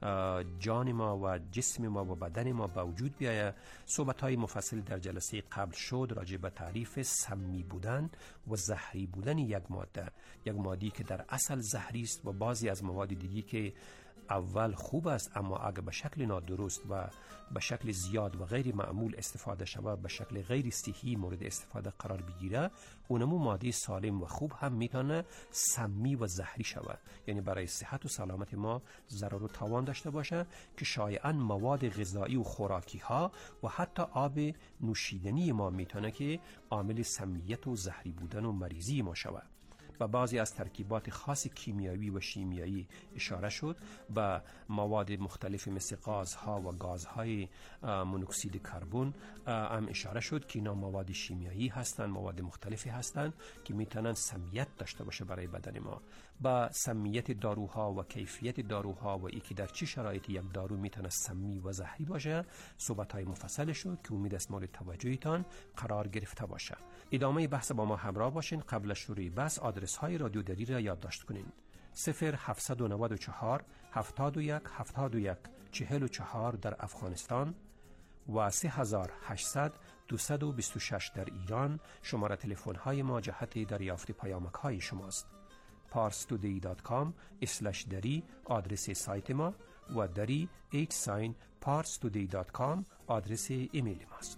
[SPEAKER 10] جان ما و جسم ما و بدن ما به وجود بیاید. صحبت‌های مفصل در جلسه قبل شد راجع به تعریف سمی بودن و زهری بودن یک ماده، یک ماده‌ای که در اصل زهری است و بعضی از مواد دیگری که اول خوب است اما اگر به شکل نادرست و به شکل زیاد و غیر معمول استفاده شود، به شکل غیر صحی مورد استفاده قرار بگیره، اونمو ماده سالم و خوب هم میتونه سمی و زهری شود، یعنی برای صحت و سلامت ما ضرر و تاوان داشته باشه که شایعاً مواد غذایی و خوراکی ها و حتی آب نوشیدنی ما میتونه که عامل سمیت و زهری بودن و مریضی ما شود. و بعضی از ترکیبات خاص کیمیایی و شیمیایی اشاره شد و مواد مختلف مثل غازها و گازهای مونوکسید کربن هم اشاره شد که اینا مواد شیمیایی هستند، مواد مختلفی هستند که میتونن سمیت داشته باشه برای بدن ما. با سمیت داروها و کیفیت داروها و ای که در چه شرایطی یک دارو میتونه سمی و زهری باشه صحبت‌های مفصل شد که امید است مورد توجهتان قرار گرفته باشه. ادامه بحث با ما همراه باشین. قبل از شروع بحث آدرس های رادیو دری را یادداشت کنین: صفر هفت نه چهار هفتاد و یک هفتاد و یک چهل و چهار در افغانستان و سه هزار و هشتصد دویست و بیست و شش در ایران. شماره تلفن های ما جهت دریافت پیامک های شماست. پارس تودی دات کام اسلش دری آدرس سایت ما و دری ایچ ساین پارس تودی دات کام آدرس ایمیل ماست.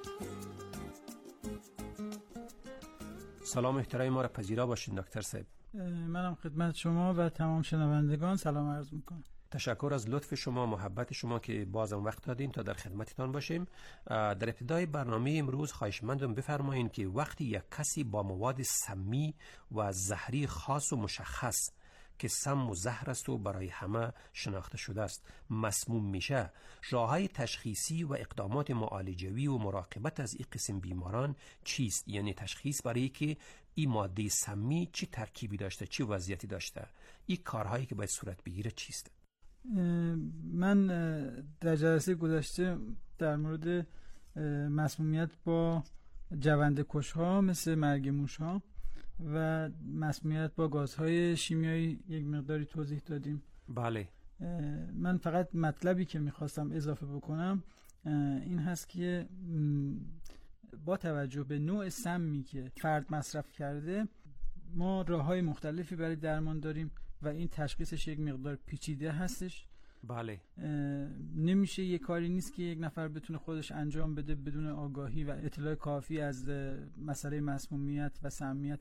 [SPEAKER 10] سلام احترام ما را پذیرا باشین دکتر صاحب.
[SPEAKER 11] منم خدمت شما و تمام شنوندگان سلام عرض میکنم.
[SPEAKER 10] تشکر از لطف شما، محبت شما که بازم وقت دادین تا در خدمتتان باشیم. در ابتدای برنامه امروز خواهشمندم بفرمایید که وقتی یک کسی با مواد سمی و زهری خاص و مشخص که سم و زهر است و برای همه شناخته شده است مسموم میشه، راههای تشخیصی و اقدامات معالجوی و مراقبت از این قسم بیماران چیست؟ یعنی تشخیص برای که این ماده سمی چی ترکیبی داشته، چی وضعیتی داشته، این کارهایی که باید صورت بگیره چیست؟
[SPEAKER 11] من در جلسه گذشته در مورد مسمومیت با جونده کش‌ها مثل مرگ موش‌ها و مسمومیت با گازهای شیمیایی یک مقداری توضیح دادیم.
[SPEAKER 10] بله.
[SPEAKER 11] من فقط مطلبی که میخواستم اضافه بکنم این هست که با توجه به نوع سمی که فرد مصرف کرده ما راه‌های مختلفی برای درمان داریم و این تشخیصش یک مقدار پیچیده هستش.
[SPEAKER 10] بله.
[SPEAKER 11] نمیشه، یک کاری نیست که یک نفر بتونه خودش انجام بده بدون آگاهی و اطلاع کافی از مسئله مسمومیت و سمیت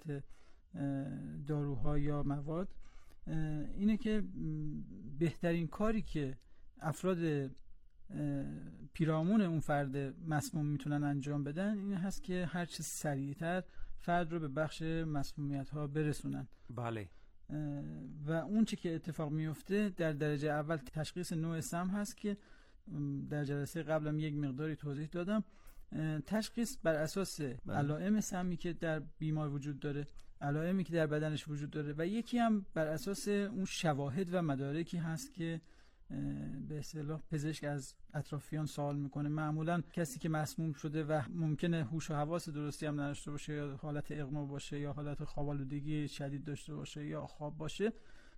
[SPEAKER 11] داروها یا مواد. اینه که بهترین کاری که افراد پیرامون اون فرد مسموم میتونن انجام بدن این هست که هر چه سریعتر فرد رو به بخش مسمومیت ها برسونن.
[SPEAKER 10] بله.
[SPEAKER 11] و اون چی که اتفاق میفته در درجه اول تشخیص نوع سم هست که در جلسه قبلم یک مقداری توضیح دادم. تشخیص بر اساس علائم سمی که در بیمار وجود داره، علائمی که در بدنش وجود داره و یکی هم بر اساس اون شواهد و مدارکی هست که به اصطلاح پزشک از اطرافیان سوال میکنه. معمولا کسی که مسموم شده و ممکنه هوش و حواس درستی هم نداشته باشه یا حالت اغما باشه یا حالت خواب‌آلودگی شدید داشته باشه یا خواب باشه،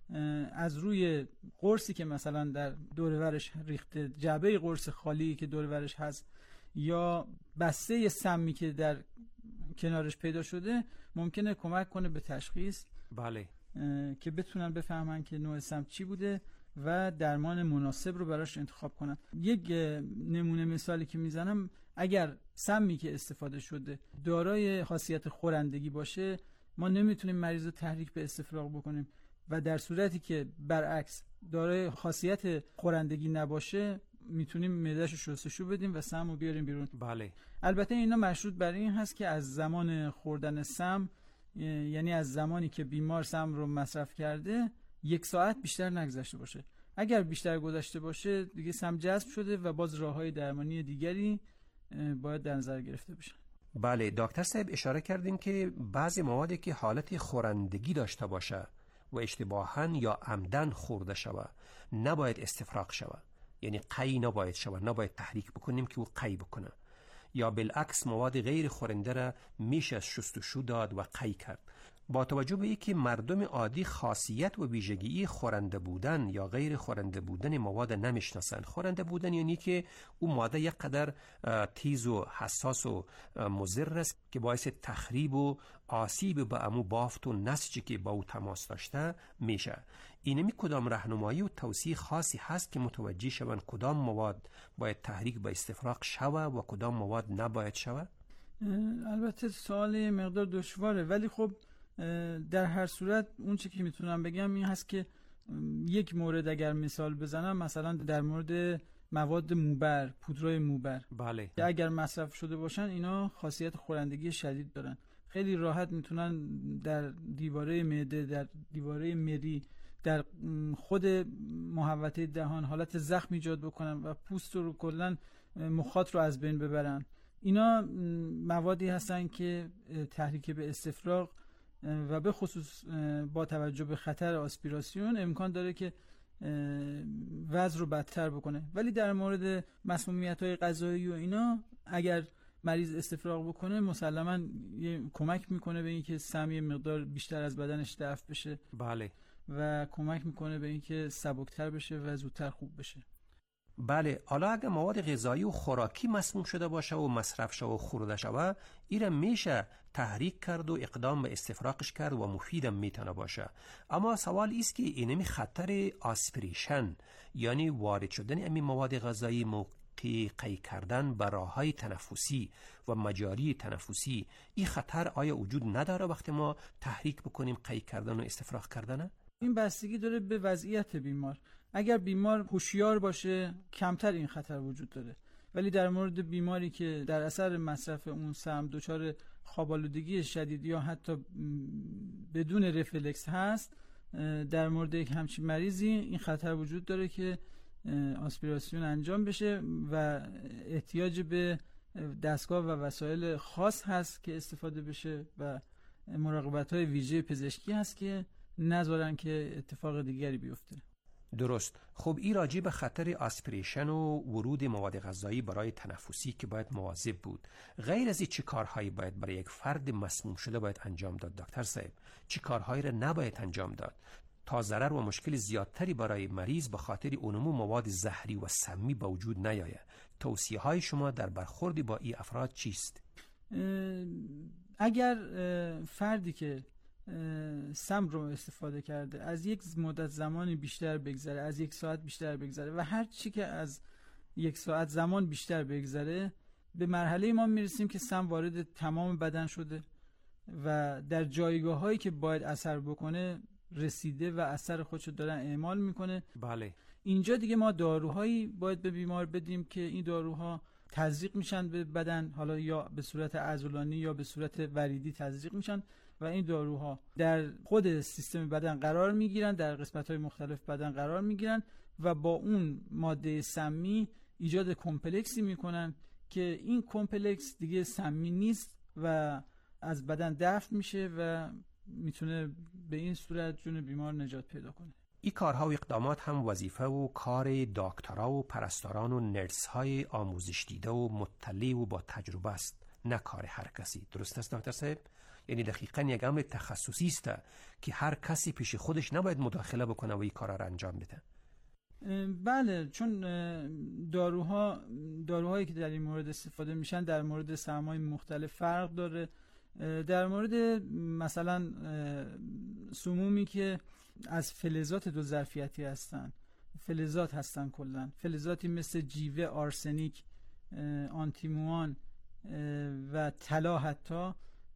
[SPEAKER 11] از روی قرصی که مثلا در دور و برش ریخته، جعبه قرص خالی که دور و برش هست یا بسته سمی که در کنارش پیدا شده ممکنه کمک کنه به تشخیص.
[SPEAKER 10] بله.
[SPEAKER 11] که بتونن بفهمن که نوع سم چی بوده و درمان مناسب رو براش انتخاب کنن. یک نمونه مثالی که میزنم، اگر سمی که استفاده شده دارای خاصیت خورندگی باشه ما نمیتونیم مریض رو تحریک به استفراغ بکنیم و در صورتی که برعکس دارای خاصیت خورندگی نباشه میتونیم معده‌شو شستشو بدیم و سم رو بیاریم بیرون.
[SPEAKER 10] بله.
[SPEAKER 11] البته اینا مشروط بر این هست که از زمان خوردن سم، یعنی از زمانی که بیمار سم رو مصرف کرده یک ساعت بیشتر نگذشته باشه. اگر بیشتر گذشته باشه دیگه سم جذب شده و باز راه‌های درمانی دیگری باید در نظر گرفته بشن.
[SPEAKER 10] بله دکتر صاحب اشاره کردین که بعضی موادی که حالت خورندگی داشته باشه و اشتباهاً یا عمدن خورده شوه نباید استفراغ شوه، یعنی قی نباید شوه، نباید تحریک بکنیم که او قی بکنه، یا بالعکس مواد غیر خورنده را میشه شستشو داد و قی کرد. با توجه به اینکه مردم عادی خاصیت و ویژگی خورنده بودن یا غیر خورنده بودن مواد نمیشناسن. خورنده بودن یعنی که اون ماده یک قدر تیز و حساس و مضر است که باعث تخریب و آسیب به امو بافت و نسجی که با او تماس داشته میشه. اینمی کدام راهنمایی و توصیه خاصی هست که متوجه شون کدام مواد باید تحریک به استفراغ شوه و کدام مواد نباید شوه؟
[SPEAKER 11] البته سوال مقدار دشواره، ولی خب در هر صورت اون چی که میتونم بگم این هست که یک مورد اگر مثال بزنم، مثلا در مورد مواد موبر، پودرای موبر،
[SPEAKER 10] بله،
[SPEAKER 11] که اگر مصرف شده باشن اینا خاصیت خورندگی شدید دارن. خیلی راحت میتونن در دیواره معده، در دیواره مری، در خود محوطه دهان حالت زخم ایجاد بکنن و پوست رو کلا مخاط رو از بین ببرن. اینا موادی هستن که تحریک به استفراغ و به خصوص با توجه به خطر آسپیراسیون امکان داره که وضع رو بدتر بکنه. ولی در مورد مسمومیت‌های غذایی و اینا اگر مریض استفراغ بکنه مسلماً کمک میکنه به اینکه سم مقدار بیشتر از بدنش دفع بشه.
[SPEAKER 10] بله.
[SPEAKER 11] و کمک میکنه به اینکه سبکتر بشه و زودتر خوب بشه.
[SPEAKER 10] بله. حالا اگه مواد غذایی و خوراکی مسموم شده باشه و مصرف شده و خورده شده، ایره میشه تحریک کرد و اقدام به استفراغش کرد و مفیدم میتونه باشه. اما سوال ایست که اینمی خطر آسپریشن یعنی وارد شدن امی مواد غذایی تلقی قی کردن به راه‌های تنفسی و مجاری تنفسی، این خطر آیا وجود نداره وقتی ما تحریک بکنیم قی کردن و استفراغ کردن؟
[SPEAKER 11] این بستگی داره به وضعیت بیمار. اگر بیمار هوشیار باشه کمتر این خطر وجود داره، ولی در مورد بیماری که در اثر مصرف اون سم دچار خواب‌آلودگی شدید یا حتی بدون رفلکس هست، در مورد یک همچین مریضی این خطر وجود داره که آسپیراسیون انجام بشه و احتیاج به دستگاه و وسایل خاص هست که استفاده بشه و مراقبت‌های ویژه پزشکی هست که نذارن که اتفاق دیگری بیفته.
[SPEAKER 10] درست. خب این راجع به خطر آسپریشن و ورود مواد غذایی برای تنفسی که باید مواظب بود. غیر از این چه کارهایی باید برای یک فرد مسموم شده باید انجام داد دکتر صاحب؟ چه کارهایی را نباید انجام داد تا ضرر و مشکل زیادتری برای مریض به خاطر اونمو مواد زهری و سمی به وجود نیاید؟ توصیه های شما در برخورد با این افراد چیست؟
[SPEAKER 11] اگر فردی که سم رو استفاده کرده از یک مدت زمانی بیشتر بگذره، از یک ساعت بیشتر بگذره و هر چی که از یک ساعت زمان بیشتر بگذره، به مرحله ما میرسیم که سم وارد تمام بدن شده و در جایگاه هایی که باید اثر بکنه رسیده و اثر خودشو دارن اعمال میکنه.
[SPEAKER 10] بله.
[SPEAKER 11] اینجا دیگه ما داروهایی باید به بیمار بدیم که این داروها تزریق میشن به بدن، حالا یا به صورت عضلانی یا به صورت وریدی تزریق میشن و این داروها در خود سیستم بدن قرار میگیرن، در قسمت‌های مختلف بدن قرار میگیرن و با اون ماده سمی ایجاد کمپلکسی میکنن که این کمپلکس دیگه سمی نیست و از بدن دفع میشه و میتونه به این صورت جون بیمار نجات پیدا کنه.
[SPEAKER 10] این کارها و اقدامات هم وظیفه و کار دکترها و پرستاران و نرس‌های آموزش دیده و مطلع و با تجربه است، نه کار هر کسی. درست است دکتر صاحب؟ یعنی دقیقاً یک امر تخصصی است که هر کسی پیش خودش نباید مداخله بکنه و این کارا را انجام بده.
[SPEAKER 11] بله، چون داروها داروهایی که در این مورد استفاده میشن در مورد سم‌های مختلف فرق داره. در مورد مثلا سمومی که از فلزات دو ظرفیتی هستن، فلزات هستن کلا، فلزاتی مثل جیوه، آرسنیک، آنتیموان و طلا، حتی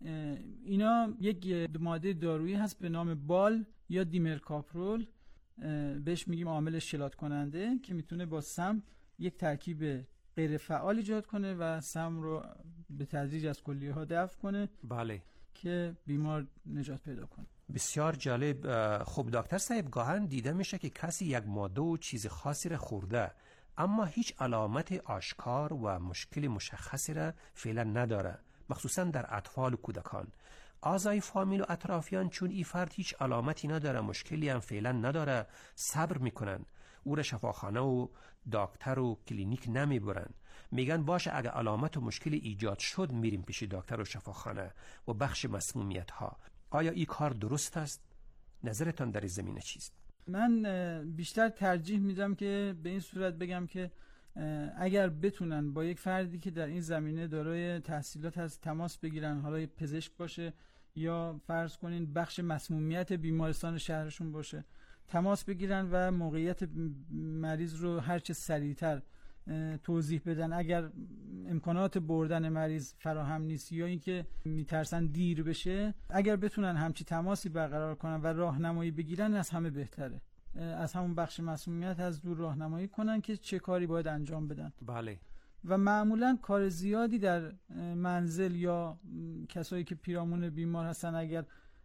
[SPEAKER 11] اینا یک ماده دارویی هست به نام بال یا دیمرکاپرول، بهش میگیم عامل شلات کننده، که میتونه با سم یک ترکیب غیر فعال ایجاد کنه و سم رو به تدریج از کلیه ها دفع کنه.
[SPEAKER 10] بله.
[SPEAKER 11] که بیمار نجات پیدا کنه.
[SPEAKER 10] بسیار جالب. خب دکتر صاحب، گاهن دیده میشه که کسی یک ماده و چیز خاصی را خورده اما هیچ علامت آشکار و مشکل مشخصی را فعلا نداره، مخصوصا در اطفال و کودکان. اعضای فامیل و اطرافیان چون این فرد هیچ علامتی نداره، مشکلی هم فعلا نداره، صبر میکنن، او را شفاخانه و دکتر و کلینیک نمیبرن. میگن باشه اگه علامت و مشکل ایجاد شد میریم پیش دکتر و شفاخانه و بخش مسمومیت ها. آیا این کار درست است؟ نظرتان در این زمینه چیست؟
[SPEAKER 11] من بیشتر ترجیح میدم که به این صورت بگم که اگر بتونن با یک فردی که در این زمینه دارای تحصیلات هست تماس بگیرن، حالا پزشک باشه یا فرض کنین بخش مسمومیت بیمارستان شهرشون باشه، تماس بگیرن و موقعیت مریض رو هرچه سریعتر توضیح بدن. اگر امکانات بردن مریض فراهم نیست یا اینکه میترسن دیر بشه، اگر بتونن همچی تماسی برقرار کنن و راهنمایی بگیرن از همه بهتره. از همون بخش مسئولیت از دور راهنمایی کنن که چه کاری باید انجام بدن.
[SPEAKER 10] بله.
[SPEAKER 11] و معمولا کار زیادی در منزل یا کسایی که پیرامون بیمار هستن اگر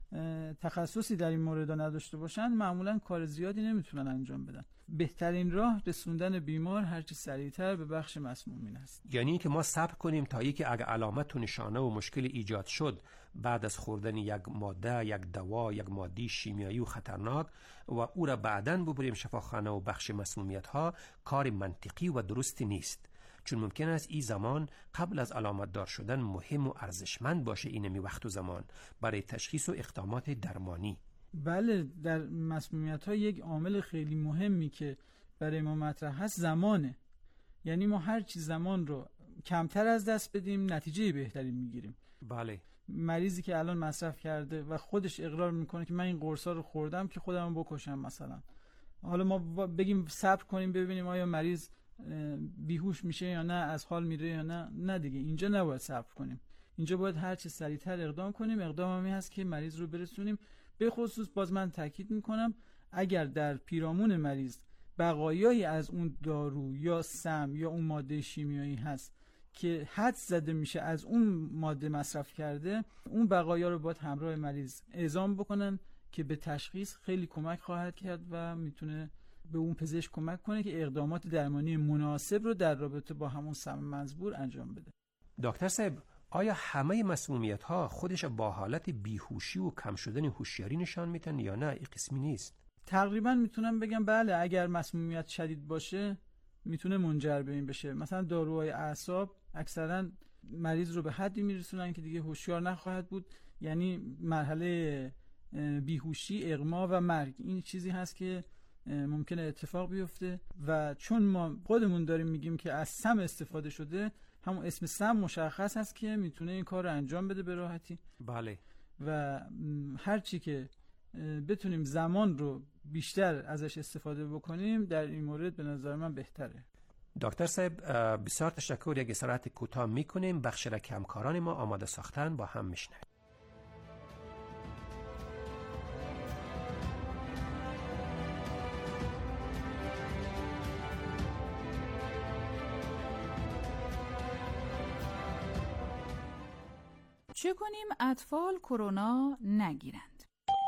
[SPEAKER 11] تخصصی در این مورد نداشته باشن معمولا کار زیادی نمیتونن انجام بدن. بهترین راه رسوندن بیمار هرچی سریعتر به بخش مسمومین است.
[SPEAKER 10] یعنی که ما صبر کنیم تا اینکه اگه علامت و نشانه و مشکل ایجاد شد بعد از خوردن یک ماده، یک دوا، یک ماده شیمیایی و خطرناک و او را بعداً ببریم شفاخانه و بخش مسمومیت ها، کار منطقی و درستی نیست، چون ممکن است این زمان قبل از علامت دار شدن مهم و ارزشمند باشه اینمی وقت و زمان برای تشخیص و اقدامات درمانی.
[SPEAKER 11] بله، در مسمومیت ها یک عامل خیلی مهمی که برای ما مطرح هست زمانه. یعنی ما هر چی زمان رو کمتر از دست بدیم نتیجه بهتری میگیریم.
[SPEAKER 10] بله.
[SPEAKER 11] مریضی که الان مصرف کرده و خودش اقرار میکنه که من این قرصا رو خوردم که خودم بکشم مثلا، حالا ما بگیم صبر کنیم ببینیم آیا مریض بیهوش میشه یا نه، از حال میره یا نه. نه دیگه، اینجا نباید صبر کنیم. اینجا باید هر چه سریعتر اقدام کنیم. اقدام همی هست که مریض رو برسونیم. به خصوص باز من تاکید میکنم اگر در پیرامون مریض بقایایی از اون دارو یا سم یا اون ماده شیمیایی هست که حدس زده میشه از اون ماده مصرف کرده، اون بقایا رو باید همراه مریض اعزام بکنن که به تشخیص خیلی کمک خواهد کرد و میتونه به اون پزشک کمک کنه که اقدامات درمانی مناسب رو در رابطه با همون سم مزبور انجام بده.
[SPEAKER 10] دکتر صاحب، آیا همه مسمومیت ها خودش با حالت بیهوشی و کم شدن هوشیاری نشان میدن یا نه این قسمی نیست؟
[SPEAKER 11] تقریبا میتونم بگم بله، اگر مسمومیت شدید باشه میتونه منجر به این بشه. مثلا داروهای اعصاب اکثرا مریض رو به حدی میرسونن که دیگه هوشیار نخواهد بود، یعنی مرحله بیهوشی، اغما و مرگ. این چیزی هست که ممکنه اتفاق بیفته و چون ما خودمون داریم میگیم که از سم استفاده شده، همون اسم سم مشخص هست که میتونه این کار رو انجام بده به راحتی.
[SPEAKER 10] بله.
[SPEAKER 11] و هر چی که بتونیم زمان رو بیشتر ازش استفاده بکنیم در این مورد به نظر من بهتره.
[SPEAKER 10] دکتر صاحب بسیار تشکر. یک استراحت کوتاه میکنیم، بخش را که همکاران ما آماده ساختن با هم میشنویم.
[SPEAKER 12] چه کنیم اطفال کرونا نگیرند؟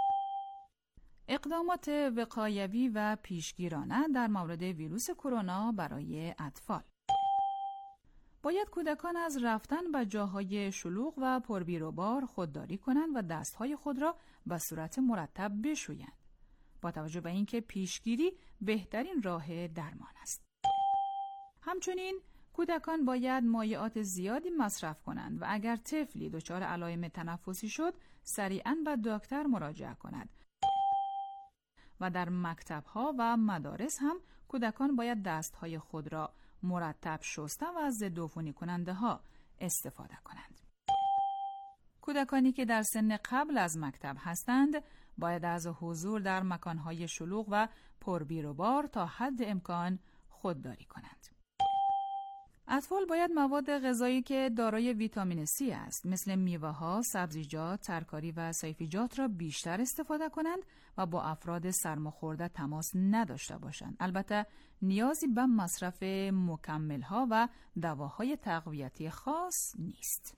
[SPEAKER 12] اقدامات وقایوی و پیشگیرانه در مورد ویروس کرونا برای اطفال. باید کودکان از رفتن به جاهای شلوغ و پربیروبار خودداری کنند و دستهای خود را به صورت مرتب بشویند، با توجه به اینکه پیشگیری بهترین راه درمان است. همچنین کودکان باید مایعات زیادی مصرف کنند و اگر طفلی دچار علائم تنفسی شد سریعاً به دکتر مراجعه کند. و در مکتب‌ها و مدارس هم کودکان باید دستهای خود را مرتب شستن و از ضدعفونی کننده ها استفاده کنند. کودکانی که در سن قبل از مکتب هستند باید از حضور در مکانهای شلوغ و پربیروبار تا حد امکان خودداری کنند. اطفال باید مواد غذایی که دارای ویتامین C است مثل میوه‌ها، سبزیجات، ترکاری و سبزیجات را بیشتر استفاده کنند و با افراد سرماخورده تماس نداشته باشند. البته نیازی به مصرف مکمل‌ها و دواهای تقویتی خاص نیست.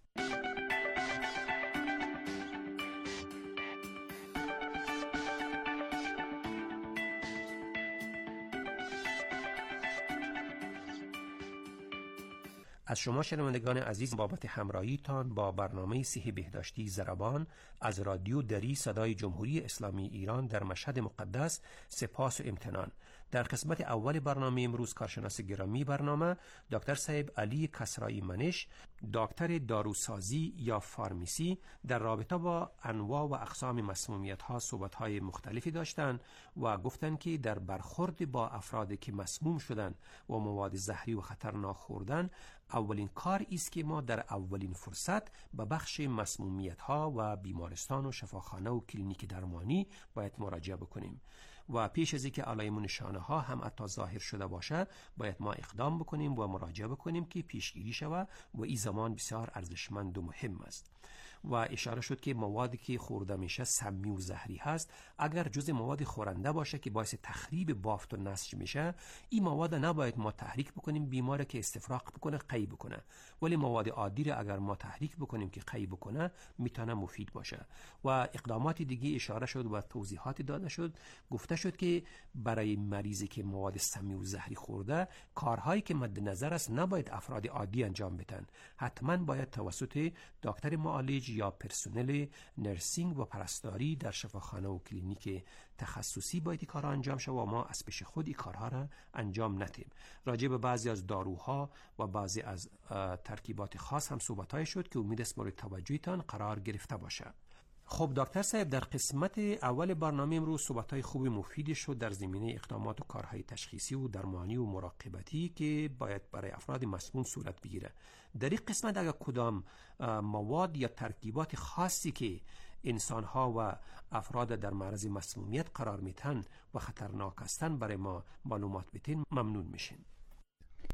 [SPEAKER 10] از شما شنوندگان عزیز بابت همراهیتان با برنامه صحی بهداشتی ضربان از رادیو دری صدای جمهوری اسلامی ایران در مشهد مقدس سپاس و امتنان. در قسمت اول برنامه امروز کارشناس گرامی برنامه دکتر صاحب علی کسرایی منش، دکتر داروسازی یا فارمیسی، در رابطه با انواع و اقسام مسمومیت ها صحبت های مختلفی داشتند و گفتند که در برخورد با افرادی که مسموم شدند و مواد زهری و خطرناک خوردن، اولین کار است که ما در اولین فرصت به بخش مسمومیت ها و بیمارستان و شفاخانه و کلینیک درمانی باید مراجعه بکنیم و پیش از اینکه علائم و نشانه ها هم حتی ظاهر شده باشه باید ما اقدام بکنیم و مراجعه بکنیم که پیشگیری شود و این زمان بسیار ارزشمند و مهم است. و اشاره شد که موادی که خورده میشه سمی و زهری هست. اگر جز مواد خورنده باشه که باعث تخریب بافت و نسج میشه، این مواد نباید ما تحریک بکنیم بیمار که استفراغ بکنه قی بکنه، ولی مواد عادی را اگر ما تحریک بکنیم که قی بکنه میتونه مفید باشه. و اقدامات دیگه اشاره شد و توضیحات داده شد. گفته شد که برای مریضی که مواد سمی و زهری خورده، کارهایی که مد نظر است نباید افراد عادی انجام بدن، حتما باید توسط دکتر معالج یا پرسنل نرسینگ و پرستاری در شفاخانه و کلینیک تخصصی باید کارها انجام شود و ما از پیش خود این کارها را انجام ندهیم. راجع به بعضی از داروها و بعضی از ترکیبات خاص هم صحبت‌های شد که امید است مورد توجهتان قرار گرفته باشه. خب دکتر صاحب، در قسمت اول برنامه امروز صحبت‌های خوب مفیدی شد در زمینه اقدامات و کارهای تشخیصی و درمانی و مراقبتی که باید برای افراد مسموم صورت بگیره. در این قسمت اگر کدام مواد یا ترکیبات خاصی که انسان‌ها و افراد در معرض مسمومیت قرار میتن و خطرناک هستند برای ما معلومات بدین ممنون میشین.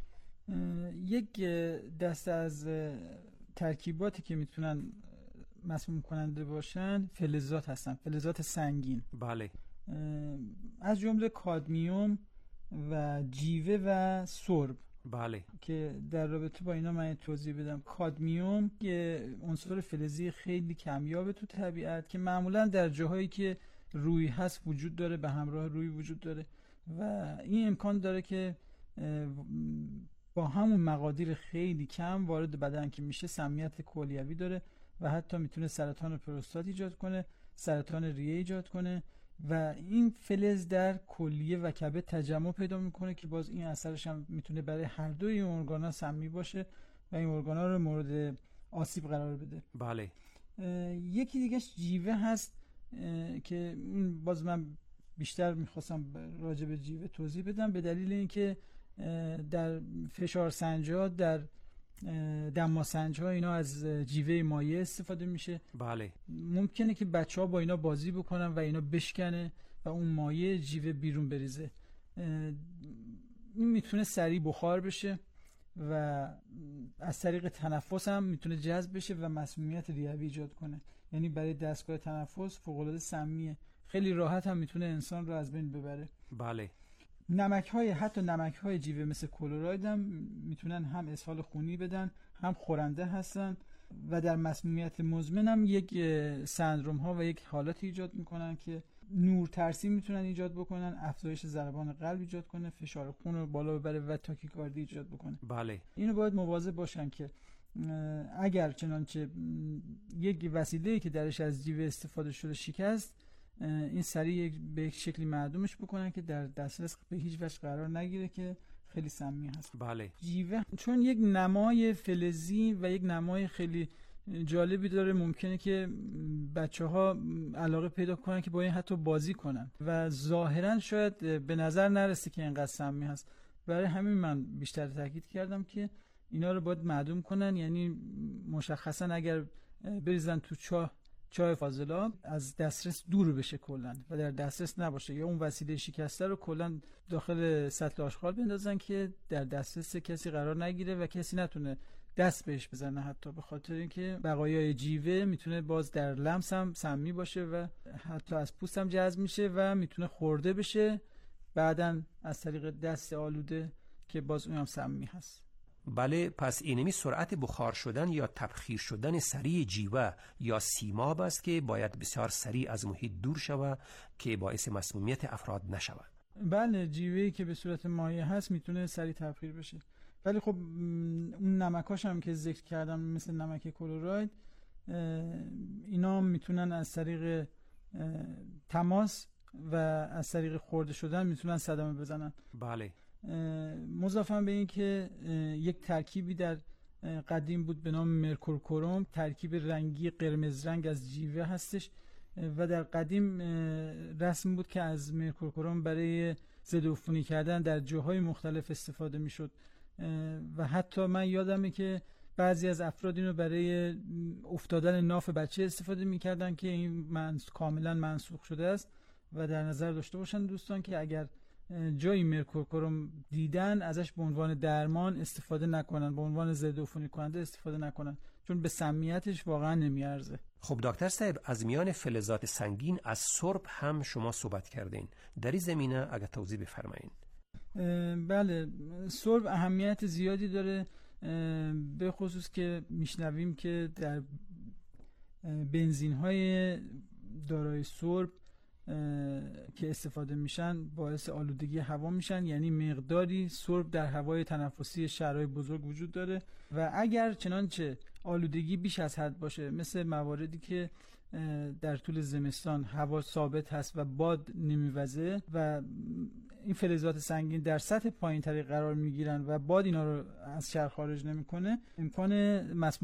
[SPEAKER 11] یک دسته از ترکیباتی که میتونن مسموم کننده باشن فلزات هستن، فلزات سنگین.
[SPEAKER 10] بله.
[SPEAKER 11] از جمله کادمیوم و جیوه و سرب.
[SPEAKER 10] بله.
[SPEAKER 11] که در رابطه با اینا من توضیح بدم. کادمیوم یه عنصر فلزی خیلی کمیابه تو طبیعت که معمولا در جاهایی که روی هست وجود داره، به همراه روی وجود داره و این امکان داره که با همون مقادیر خیلی کم وارد بدن که میشه سمیت کلیوی داره و حتی میتونه سرطان پروستات ایجاد کنه، سرطان ریه ایجاد کنه و این فلز در کلیه و کبد تجمع پیدا میکنه که باز این اثرش هم میتونه برای هر دوی این ارگانا سمی باشه و این ارگانا رو مورد آسیب قرار بده.
[SPEAKER 10] بله.
[SPEAKER 11] یکی دیگهش جیوه هست که باز من بیشتر میخواستم راجع به جیوه توضیح بدم به دلیل اینکه در فشار سنج‌ها، در دما سنج‌ها اینا از جیوه مایع استفاده میشه.
[SPEAKER 10] بله.
[SPEAKER 11] ممکنه که بچه‌ها با اینا بازی بکنن و اینا بشکنه و اون مایع جیوه بیرون بریزه. این میتونه سریع بخار بشه و از طریق تنفس هم میتونه جذب بشه و مسمومیت ریوی ایجاد کنه. یعنی برای دستگاه تنفس فوق‌العاده سمیه. خیلی راحت هم میتونه انسان رو از بین ببره.
[SPEAKER 10] بله.
[SPEAKER 11] نمک‌های حتی نمک‌های جیوه مثل کلراید هم میتونن هم اسهال خونی بدن، هم خورنده هستن و در مسمومیت مزمن هم یک سندروم ها و یک حالتی ایجاد میکنن که نور ترسیم میتونن ایجاد بکنن، افزایش ضربان قلب ایجاد کنه، فشار خون رو بالا ببره و تاکیکاردی ایجاد بکنه.
[SPEAKER 10] بله.
[SPEAKER 11] اینو باید مواظب باشن که اگر چنانچه یک وسیله‌ای که درش از جیوه استفاده شده شکست، این سریع به یک شکلی معدومش بکنن که در دسترس به هیچ وجه قرار نگیره که خیلی سمی هست.
[SPEAKER 10] بله.
[SPEAKER 11] جیوه چون یک نمای فلزی و یک نمای خیلی جالبی داره، ممکنه که بچه‌ها علاقه پیدا کنن که با این حتی بازی کنن و ظاهرا شاید به نظر نرسه که اینقدر سمی هست. برای همین من بیشتر تاکید کردم که اینا رو باید معدوم کنن، یعنی مشخصا اگر بریزن تو چاه چای فاضلاب از دسترس دور بشه کلا و در دسترس نباشه، یا اون وسیله شکسته رو کلا داخل سطل آشغال بندازن که در دسترس کسی قرار نگیره و کسی نتونه دست بهش بزنه، حتی به خاطر اینکه بقایای جیوه میتونه باز در لمس هم سمی باشه و حتی از پوست هم جذب میشه و میتونه خورده بشه بعداً از طریق دست آلوده که باز اون هم سمی هست.
[SPEAKER 10] بله. پس اینمی سرعت بخار شدن یا تبخیر شدن سریع جیوه یا سیماب است که باید بسیار سریع از محیط دور شود که باعث مسمومیت افراد نشود.
[SPEAKER 11] بله، جیوهی که به صورت مایع هست میتونه سریع تبخیر بشه، ولی خب اون نمکاش هم که ذکر کردم مثل نمک کلراید اینا میتونن از طریق تماس و از طریق خورده شدن میتونن صدمه بزنن.
[SPEAKER 10] بله.
[SPEAKER 11] مضافاً به این که یک ترکیبی در قدیم بود به نام مرکورکروم، ترکیب رنگی قرمز رنگ از جیوه هستش و در قدیم رسم بود که از مرکورکروم برای ضدعفونی کردن در جاهای مختلف استفاده میشد و حتی من یادمه که بعضی از افراد اینو برای افتادن ناف بچه استفاده میکردن که این من کاملا منسوخ شده است و در نظر داشته باشن دوستان که اگر جایی مرکورکروم دیدن ازش به عنوان درمان استفاده نکنن، به عنوان ضد عفونی کننده استفاده نکنن، چون به سمیتش واقعا نمیارزه.
[SPEAKER 10] خب دکتر صاحب، از میان فلزات سنگین از سرب هم شما صحبت کردین، در این زمینه اگه توضیح بفرمایید.
[SPEAKER 11] بله، سرب اهمیت زیادی داره، به خصوص که میشنویم که در بنزین های دارای سرب که استفاده میشن باعث آلودگی هوا میشن، یعنی مقداری سرب در هوای تنفسی شهرهای بزرگ وجود داره و اگر چنانچه آلودگی بیش از حد باشه، مثل مواردی که در طول زمستان هوا ثابت هست و باد نمیوزه و این فلزات سنگین در سطح پایین‌تری قرار میگیرن و باد اینا رو از شهر خارج نمیکنه، امکان مسمومیت